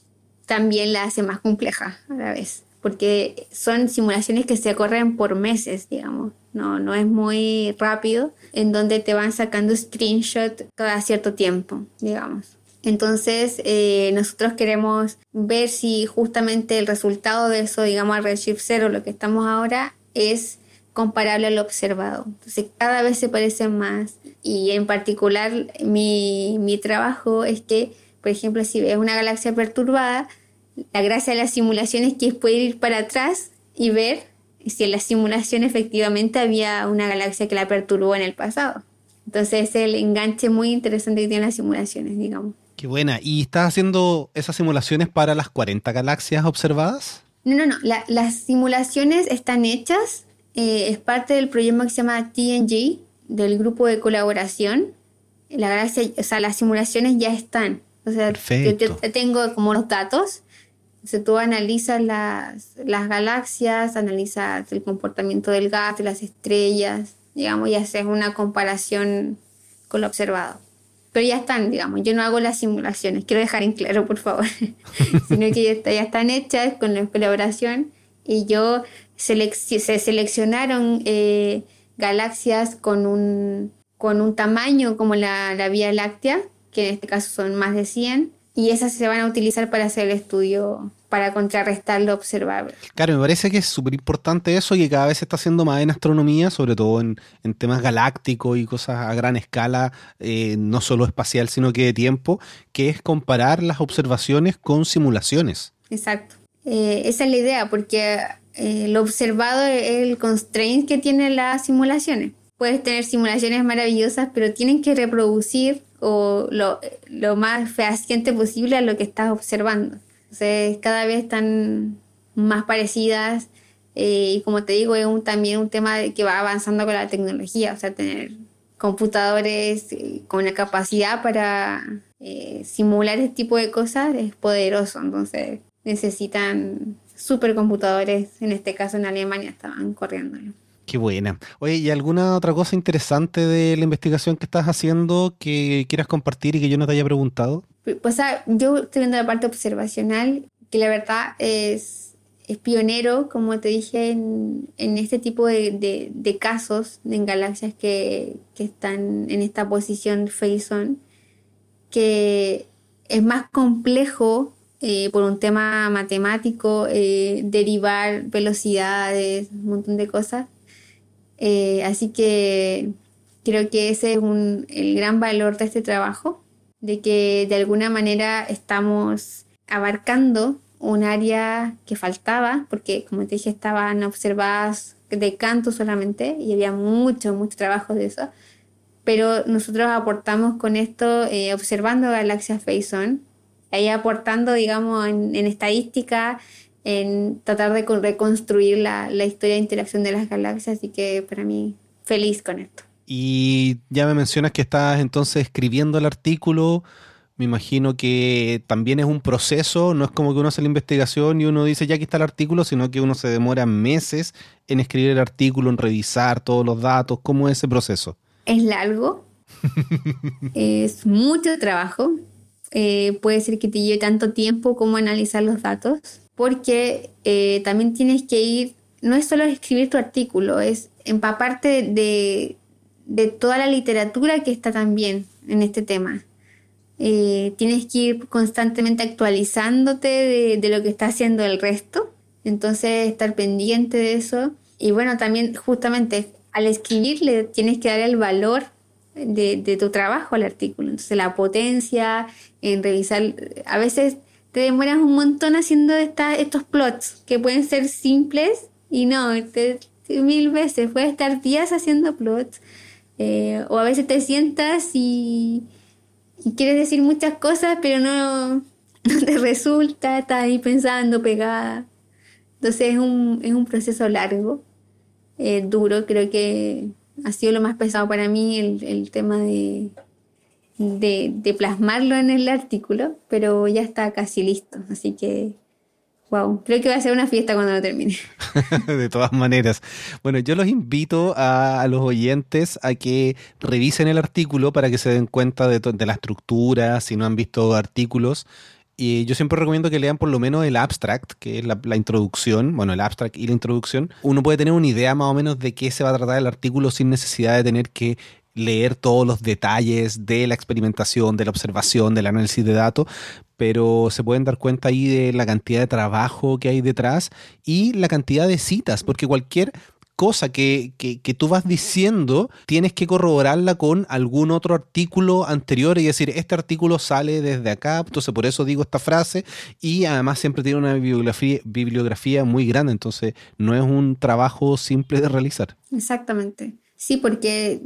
B: también la hace más compleja a la vez, porque son simulaciones que se corren por meses, digamos, no, no es muy rápido, en donde te van sacando screenshot cada cierto tiempo, digamos. Entonces, eh, nosotros queremos ver si justamente el resultado de eso, digamos, al Redshift cero, lo que estamos ahora, es comparable a lo observado. Entonces, cada vez se parecen más. Y en particular, mi, mi trabajo es que, por ejemplo, si ves una galaxia perturbada, la gracia de la simulación es que puedes ir para atrás y ver si en la simulación efectivamente había una galaxia que la perturbó en el pasado. Entonces, es el enganche muy interesante que tienen las simulaciones, digamos.
A: Qué buena. ¿Y estás haciendo esas simulaciones para las cuarenta galaxias observadas?
B: No, no, no. La, las simulaciones están hechas. Eh, es parte del proyecto que se llama T N G, del grupo de colaboración. La galaxia, o sea, las simulaciones ya están. O sea,
A: perfecto.
B: Yo te, tengo como los datos. Entonces tú analizas las, las galaxias, analizas el comportamiento del gas, de las estrellas, digamos, y haces una comparación con lo observado. Pero ya están, digamos, yo no hago las simulaciones, quiero dejar en claro, por favor, sino que ya, está, ya están hechas con la colaboración y yo selec- se seleccionaron eh, galaxias con un, con un tamaño como la, la Vía Láctea, que en este caso son más de cien, y esas se van a utilizar para hacer el estudio, para contrarrestar lo observable.
A: Claro, me parece que es súper importante eso y que cada vez se está haciendo más en astronomía, sobre todo en, en temas galácticos y cosas a gran escala, eh, no solo espacial, sino que de tiempo, que es comparar las observaciones con simulaciones.
B: Exacto. Eh, esa es la idea, porque eh, lo observado es el constraint que tienen las simulaciones. Puedes tener simulaciones maravillosas, pero tienen que reproducir o lo, lo más fehaciente posible a lo que estás observando. Entonces, cada vez están más parecidas, Eh, y como te digo, es un, también un tema de que va avanzando con la tecnología, o sea, tener computadores eh, con la capacidad para eh, simular este tipo de cosas es poderoso, entonces necesitan supercomputadores, en este caso en Alemania estaban corriéndolo.
A: Qué buena. Oye, ¿y alguna otra cosa interesante de la investigación que estás haciendo que quieras compartir y que yo no te haya preguntado?
B: Pues ah, yo estoy viendo la parte observacional, que la verdad es, es pionero, como te dije, en, en este tipo de, de, de casos, en galaxias que, que están en esta posición Phase que es más complejo eh, por un tema matemático, eh, derivar velocidades, un montón de cosas. Eh, así que creo que ese es un, el gran valor de este trabajo, de que de alguna manera estamos abarcando un área que faltaba, porque como te dije estaban observadas de canto solamente y había mucho, mucho trabajo de eso, pero nosotros aportamos con esto eh, observando galaxias Phase, ahí aportando, digamos, en, en estadística, en tratar de con- reconstruir la, la historia de interacción de las galaxias, así que para mí feliz con esto.
A: Y ya me mencionas que estás entonces escribiendo el artículo. Me imagino que también es un proceso, no es como que uno hace la investigación y uno dice ya aquí está el artículo, sino que uno se demora meses en escribir el artículo, en revisar todos los datos. ¿Cómo es ese proceso?
B: Es largo, es mucho trabajo, eh, puede ser que te lleve tanto tiempo como analizar los datos, porque eh, también tienes que ir, no es solo escribir tu artículo, es empaparte de, de toda la literatura que está también en este tema. Eh, tienes que ir constantemente actualizándote de, de lo que está haciendo el resto, entonces estar pendiente de eso. Y bueno, también justamente al escribir le tienes que dar el valor de, de tu trabajo al artículo, entonces la potencia en revisar. A veces te demoras un montón haciendo esta, estos plots que pueden ser simples y no, te, te- mil veces puedes estar días haciendo plots, eh, o a veces te sientas y y quieres decir muchas cosas, pero no, no te resulta, estás ahí pensando, pegada. Entonces es un, es un proceso largo, eh, duro, creo que ha sido lo más pesado para mí el, el tema de, de, de plasmarlo en el artículo, pero ya está casi listo, así que, wow, creo que va a ser una fiesta cuando lo termine.
A: De todas maneras. Bueno, yo los invito a, a los oyentes a que revisen el artículo para que se den cuenta de, to- de la estructura, si no han visto artículos. Y yo siempre recomiendo que lean por lo menos el abstract, que es la, la introducción, bueno, el abstract y la introducción. Uno puede tener una idea más o menos de qué se va a tratar el artículo sin necesidad de tener que leer todos los detalles de la experimentación, de la observación, del análisis de datos, pero se pueden dar cuenta ahí de la cantidad de trabajo que hay detrás y la cantidad de citas, porque cualquier cosa que, que, que tú vas diciendo, tienes que corroborarla con algún otro artículo anterior y decir, este artículo sale desde acá, entonces por eso digo esta frase, y además siempre tiene una bibliografía, bibliografía muy grande, entonces no es un trabajo simple de realizar.
B: Exactamente. Sí, porque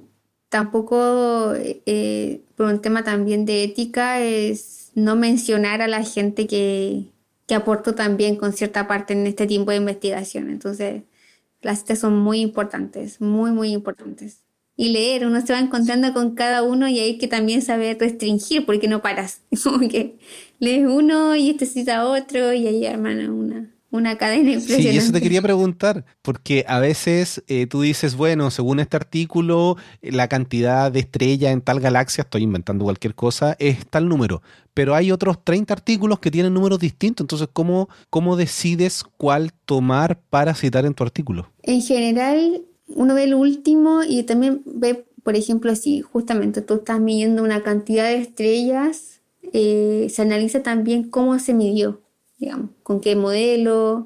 B: tampoco, eh, por un tema también de ética, es no mencionar a la gente que, que aportó también con cierta parte en este tipo de investigación. Entonces, las citas son muy importantes, muy, muy importantes. Y leer, uno se va encontrando con cada uno y hay que también saber restringir porque no paras. Como que lees uno y este cita otro y ahí arman una, una cadena
A: Sí, y eso te
B: impresionante.
A: quería preguntar, porque a veces eh, tú dices, bueno, según este artículo, eh, la cantidad de estrellas en tal galaxia, estoy inventando cualquier cosa, es tal número, pero hay otros treinta artículos que tienen números distintos, entonces, ¿cómo, cómo decides cuál tomar para citar en tu artículo?
B: En general, uno ve el último y también ve, por ejemplo, si justamente tú estás midiendo una cantidad de estrellas, eh, se analiza también cómo se midió, digamos, con qué modelo.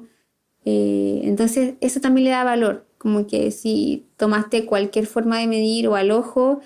B: Eh, entonces, eso también le da valor, como que si tomaste cualquier forma de medir o al ojo,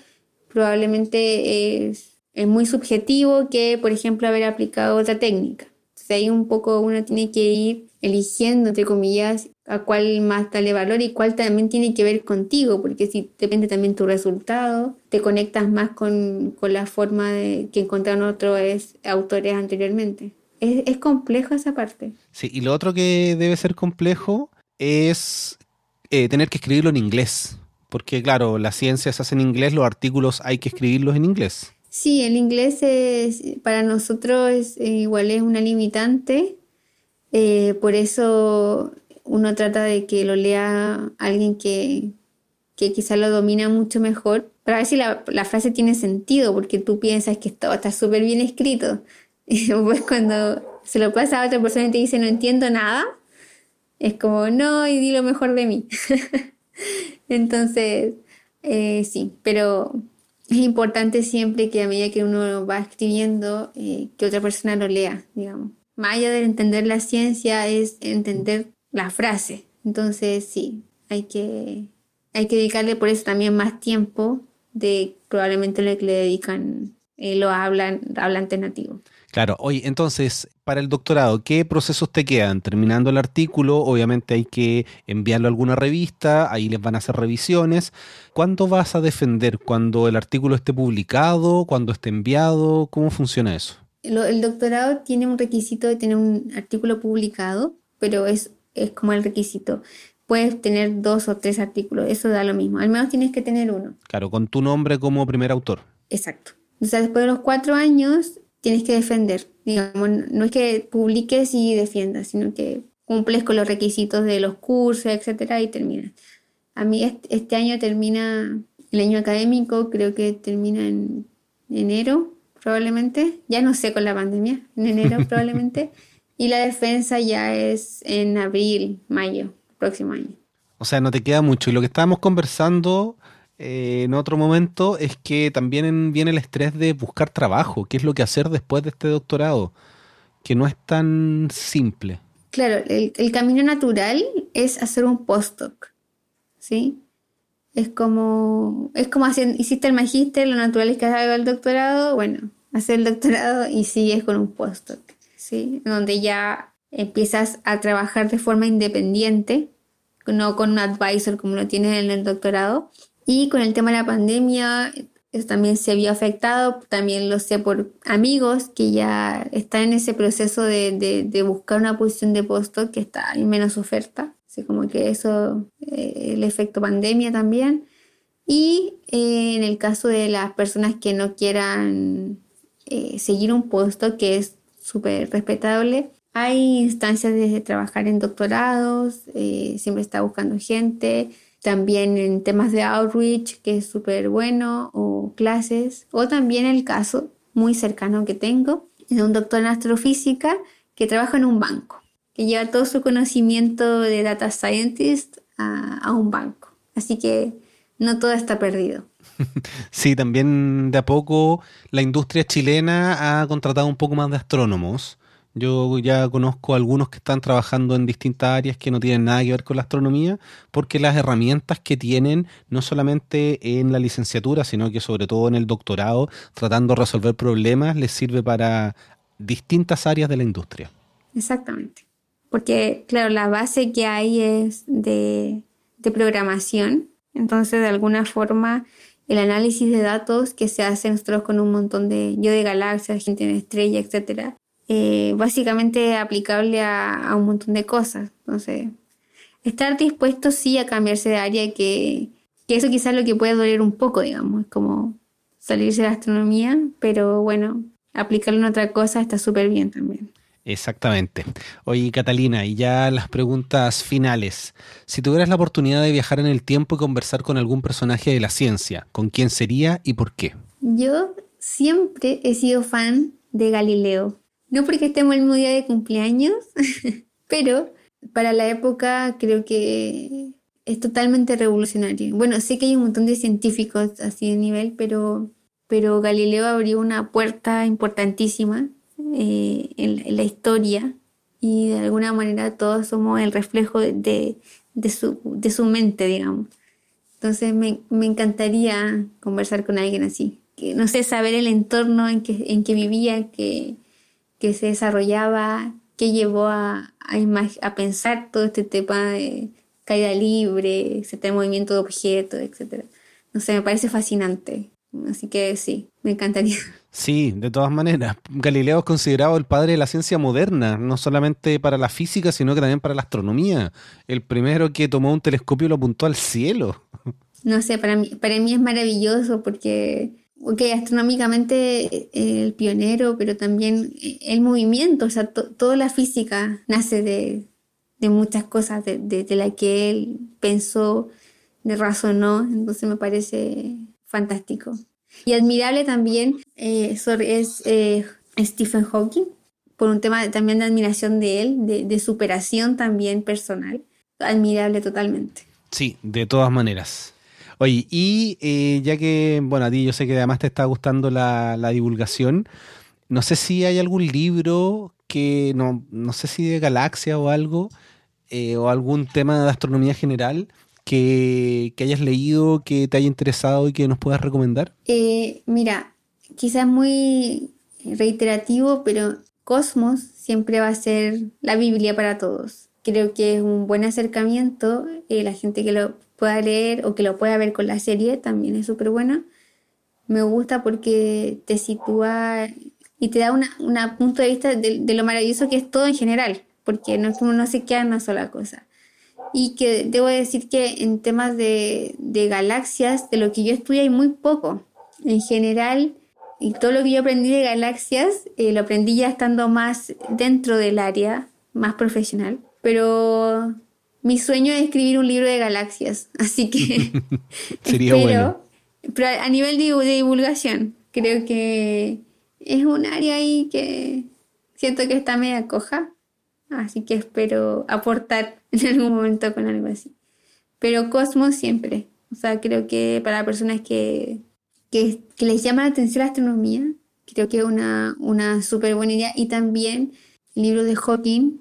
B: probablemente es, es muy subjetivo que, por ejemplo, haber aplicado otra técnica. Entonces, ahí un poco uno tiene que ir eligiendo, entre comillas, a cuál más darle valor y cuál también tiene que ver contigo, porque si depende también tu resultado, te conectas más con, con la forma de, que encontraron otros autores anteriormente. Es, es complejo esa parte.
A: Sí, y lo otro que debe ser complejo es eh, tener que escribirlo en inglés. Porque claro, la ciencia se hace en inglés, los artículos hay que escribirlos en inglés.
B: Sí, el inglés es, para nosotros es, eh, igual es una limitante, eh, por eso uno trata de que lo lea alguien que, que quizá lo domina mucho mejor, para ver si la, la frase tiene sentido, porque tú piensas que esto está súper bien escrito, y después cuando se lo pasa a otra persona y te dice no entiendo nada, es como no, y di lo mejor de mí. Entonces, eh, sí, pero es importante siempre que a medida que uno va escribiendo, eh, que otra persona lo lea, digamos. Más allá de entender la ciencia, es entender la frase. Entonces, sí, hay que, hay que dedicarle por eso también más tiempo de probablemente lo que le dedican eh, los hablan, hablantes nativos.
A: Claro, oye, entonces, para el doctorado, ¿qué procesos te quedan? Terminando el artículo, obviamente hay que enviarlo a alguna revista, ahí les van a hacer revisiones. ¿Cuándo vas a defender? ¿Cuando el artículo esté publicado? ¿Cuándo esté enviado? ¿Cómo funciona eso?
B: Lo- el doctorado tiene un requisito de tener un artículo publicado, pero es, es como el requisito. Puedes tener dos o tres artículos, eso da lo mismo. Al menos tienes que tener uno.
A: Claro, con tu nombre como primer autor.
B: Exacto. O sea, después de los cuatro años tienes que defender. Digamos, no no es que publiques y defiendas, sino que cumples con los requisitos de los cursos, etcétera, y terminas. A mí este, este año termina el año académico, creo que termina en enero, probablemente. Ya no sé con la pandemia, en enero probablemente. Y la defensa ya es en abril, mayo, próximo año.
A: O sea, no te queda mucho. Y lo que estábamos conversando eh, en otro momento es que también en- viene el estrés de buscar trabajo. ¿Qué es lo que hacer después de este doctorado? Que no es tan simple.
B: Claro, el, el camino natural es hacer un postdoc, ¿sí? Es como, es como hacer, hiciste el magíster, lo natural es que hagas el doctorado, bueno, hacer el doctorado y sigues con un postdoc, ¿sí? Donde ya empiezas a trabajar de forma independiente, no con un advisor como lo tienes en el doctorado. Y con el tema de la pandemia, eso también se vio afectado, también lo sé por amigos que ya están en ese proceso de, de, de buscar una posición de postdoc que está en menos oferta. Así como que eso, eh, el efecto pandemia también. Y eh, en el caso de las personas que no quieran eh, seguir un postdoc, que es súper respetable, hay instancias de trabajar en doctorados, eh, siempre está buscando gente, también en temas de outreach, que es súper bueno, o clases, o también el caso muy cercano que tengo, de un doctor en astrofísica que trabaja en un banco, que lleva todo su conocimiento de data scientist a, a un banco. Así que no todo está perdido.
A: Sí, también de a poco la industria chilena ha contratado un poco más de astrónomos. Yo ya conozco algunos que están trabajando en distintas áreas que no tienen nada que ver con la astronomía, porque las herramientas que tienen, no solamente en la licenciatura, sino que sobre todo en el doctorado, tratando de resolver problemas, les sirve para distintas áreas de la industria.
B: Exactamente. Porque, claro, la base que hay es de, de programación. Entonces, de alguna forma, el análisis de datos que se hace nosotros con un montón de, yo de galaxias, gente en estrella, etcétera, eh, básicamente aplicable a, a un montón de cosas. Entonces, estar dispuesto sí a cambiarse de área, que, que eso quizás es lo que puede doler un poco, digamos, es como salirse de la astronomía, pero bueno, aplicarlo en otra cosa está súper bien también.
A: Exactamente. Oye, Catalina, y ya las preguntas finales. Si tuvieras la oportunidad de viajar en el tiempo y conversar con algún personaje de la ciencia, ¿con quién sería y por qué?
B: Yo siempre he sido fan de Galileo. No porque estemos el mismo día de cumpleaños, pero para la época creo que es totalmente revolucionario. Bueno, sé que hay un montón de científicos así de nivel, pero, pero Galileo abrió una puerta importantísima eh, en, en la historia, y de alguna manera todos somos el reflejo de, de, de su, de su mente, digamos. Entonces me, me encantaría conversar con alguien así. Que, no sé, saber el entorno en que, en que vivía, que, que se desarrollaba, que llevó a, a, imag- a pensar todo este tema de caída libre, etcétera, movimiento de objetos, etcétera. No sé, me parece fascinante. Así que sí, me encantaría.
A: Sí, de todas maneras. Galileo es considerado el padre de la ciencia moderna, no solamente para la física, sino que también para la astronomía. El primero que tomó un telescopio y lo apuntó al cielo.
B: No sé, para mí, para mí es maravilloso porque, ok, astronómicamente eh, el pionero, pero también el movimiento, o sea, to- toda la física nace de, de muchas cosas, de, de, de la que él pensó, de razonó, entonces me parece fantástico. Y admirable también eh, es eh, Stephen Hawking, por un tema también de admiración de él, de, de superación también personal. Admirable totalmente.
A: Sí, de todas maneras. Oye, y eh, ya que, bueno, a ti yo sé que además te está gustando la, la divulgación, no sé si hay algún libro que, no, no sé si de galaxia o algo, eh, o algún tema de astronomía general que, que hayas leído, que te haya interesado y que nos puedas recomendar.
B: Eh, mira, quizás muy reiterativo, pero Cosmos siempre va a ser la Biblia para todos. Creo que es un buen acercamiento. Eh, la gente que lo pueda leer o que lo pueda ver con la serie también es súper buena. Me gusta porque te sitúa y te da un una punto de vista de, de lo maravilloso que es todo en general, porque no, uno no se queda en una sola cosa. Y que debo decir que en temas de, de galaxias, de lo que yo estudio hay muy poco. En general, y todo lo que yo aprendí de galaxias, eh, lo aprendí ya estando más dentro del área, más profesional. Pero mi sueño es escribir un libro de galaxias, así que
A: Sería
B: espero,
A: bueno.
B: pero a nivel de, de divulgación, creo que es un área ahí que siento que está media coja. Así que espero aportar en algún momento con algo así. Pero Cosmos siempre. O sea, creo que para personas que, que, que les llama la atención la astronomía, creo que es una, una súper buena idea. Y también libros de Hawking,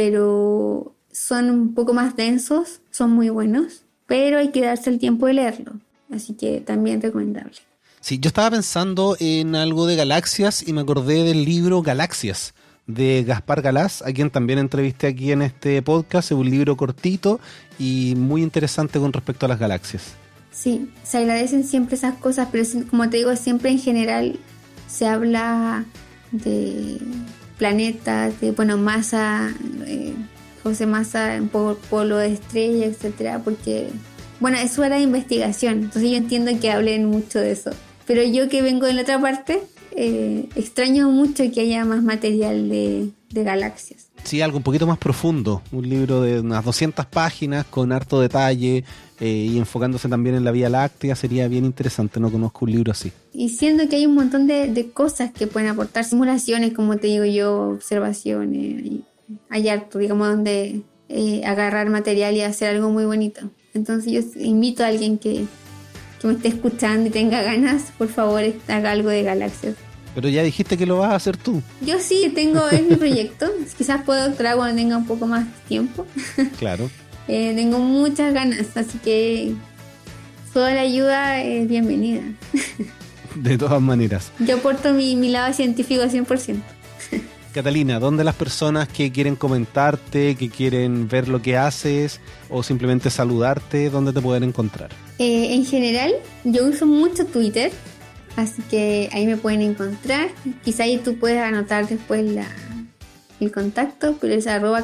B: pero son un poco más densos, son muy buenos, pero hay que darse el tiempo de leerlo. Así que también recomendable.
A: Sí, yo estaba pensando en algo de galaxias y me acordé del libro Galaxias, de Gaspar Galaz, a quien también entrevisté aquí en este podcast. Es un libro cortito y muy interesante con respecto a las galaxias.
B: Sí, se agradecen siempre esas cosas, pero como te digo, siempre en general se habla de planetas, de, bueno, masa, eh, José Massa, por polo de estrella, etcétera, porque, bueno, es su área de investigación, entonces yo entiendo que hablen mucho de eso. Pero yo que vengo de la otra parte, Eh, extraño mucho que haya más material de, de galaxias.
A: Sí, algo un poquito más profundo, un libro de unas doscientas páginas con harto detalle eh, y enfocándose también en la Vía Láctea, sería bien interesante. No conozco un libro así.
B: Y siendo que hay un montón de, de cosas que pueden aportar, simulaciones, como te digo yo, observaciones, hay, hay harto, digamos, donde eh, agarrar material y hacer algo muy bonito. Entonces yo invito a alguien que, que me esté escuchando y tenga ganas, por favor, haga algo de galaxias.
A: Pero ya dijiste que lo vas a hacer tú.
B: Yo sí, tengo, es mi proyecto. Quizás puedo doctorar cuando tenga un poco más tiempo.
A: Claro.
B: eh, tengo muchas ganas, así que toda la ayuda es bienvenida.
A: De todas maneras.
B: Yo aporto mi, mi lado científico al cien por ciento.
A: Catalina, ¿dónde las personas que quieren comentarte, que quieren ver lo que haces o simplemente saludarte, dónde te pueden encontrar?
B: Eh, en general, yo uso mucho Twitter. Así que ahí me pueden encontrar. Quizá ahí tú puedes anotar después la, el contacto, pero es arroba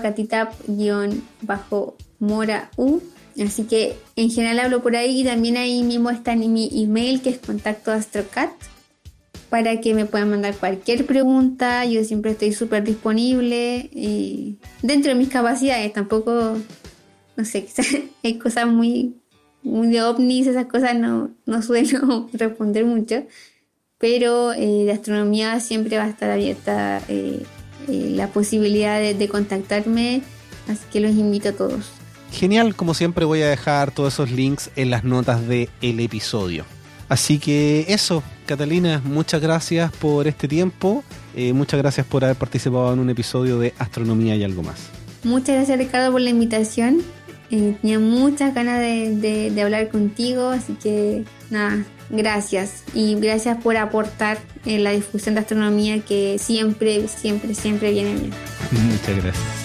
B: catitap-mora u. Así que en general hablo por ahí y también ahí mismo está en mi email que es contacto astrocat para que me puedan mandar cualquier pregunta. Yo siempre estoy súper disponible y dentro de mis capacidades. Tampoco, no sé, quizás hay cosas muy... muy de ovnis, esas cosas no, no suelo responder mucho, pero eh, de astronomía siempre va a estar abierta eh, eh, la posibilidad de, de contactarme, así que los invito a todos.
A: Genial, como siempre voy a dejar todos esos links en las notas del episodio. Así que eso, Catalina, muchas gracias por este tiempo, eh, muchas gracias por haber participado en un episodio de Astronomía y Algo Más.
B: Muchas gracias, Ricardo, por la invitación. Eh, tenía muchas ganas de, de, de hablar contigo, así que nada, gracias. Y gracias por aportar en la difusión de astronomía que siempre, siempre, siempre viene bien.
A: Muchas gracias.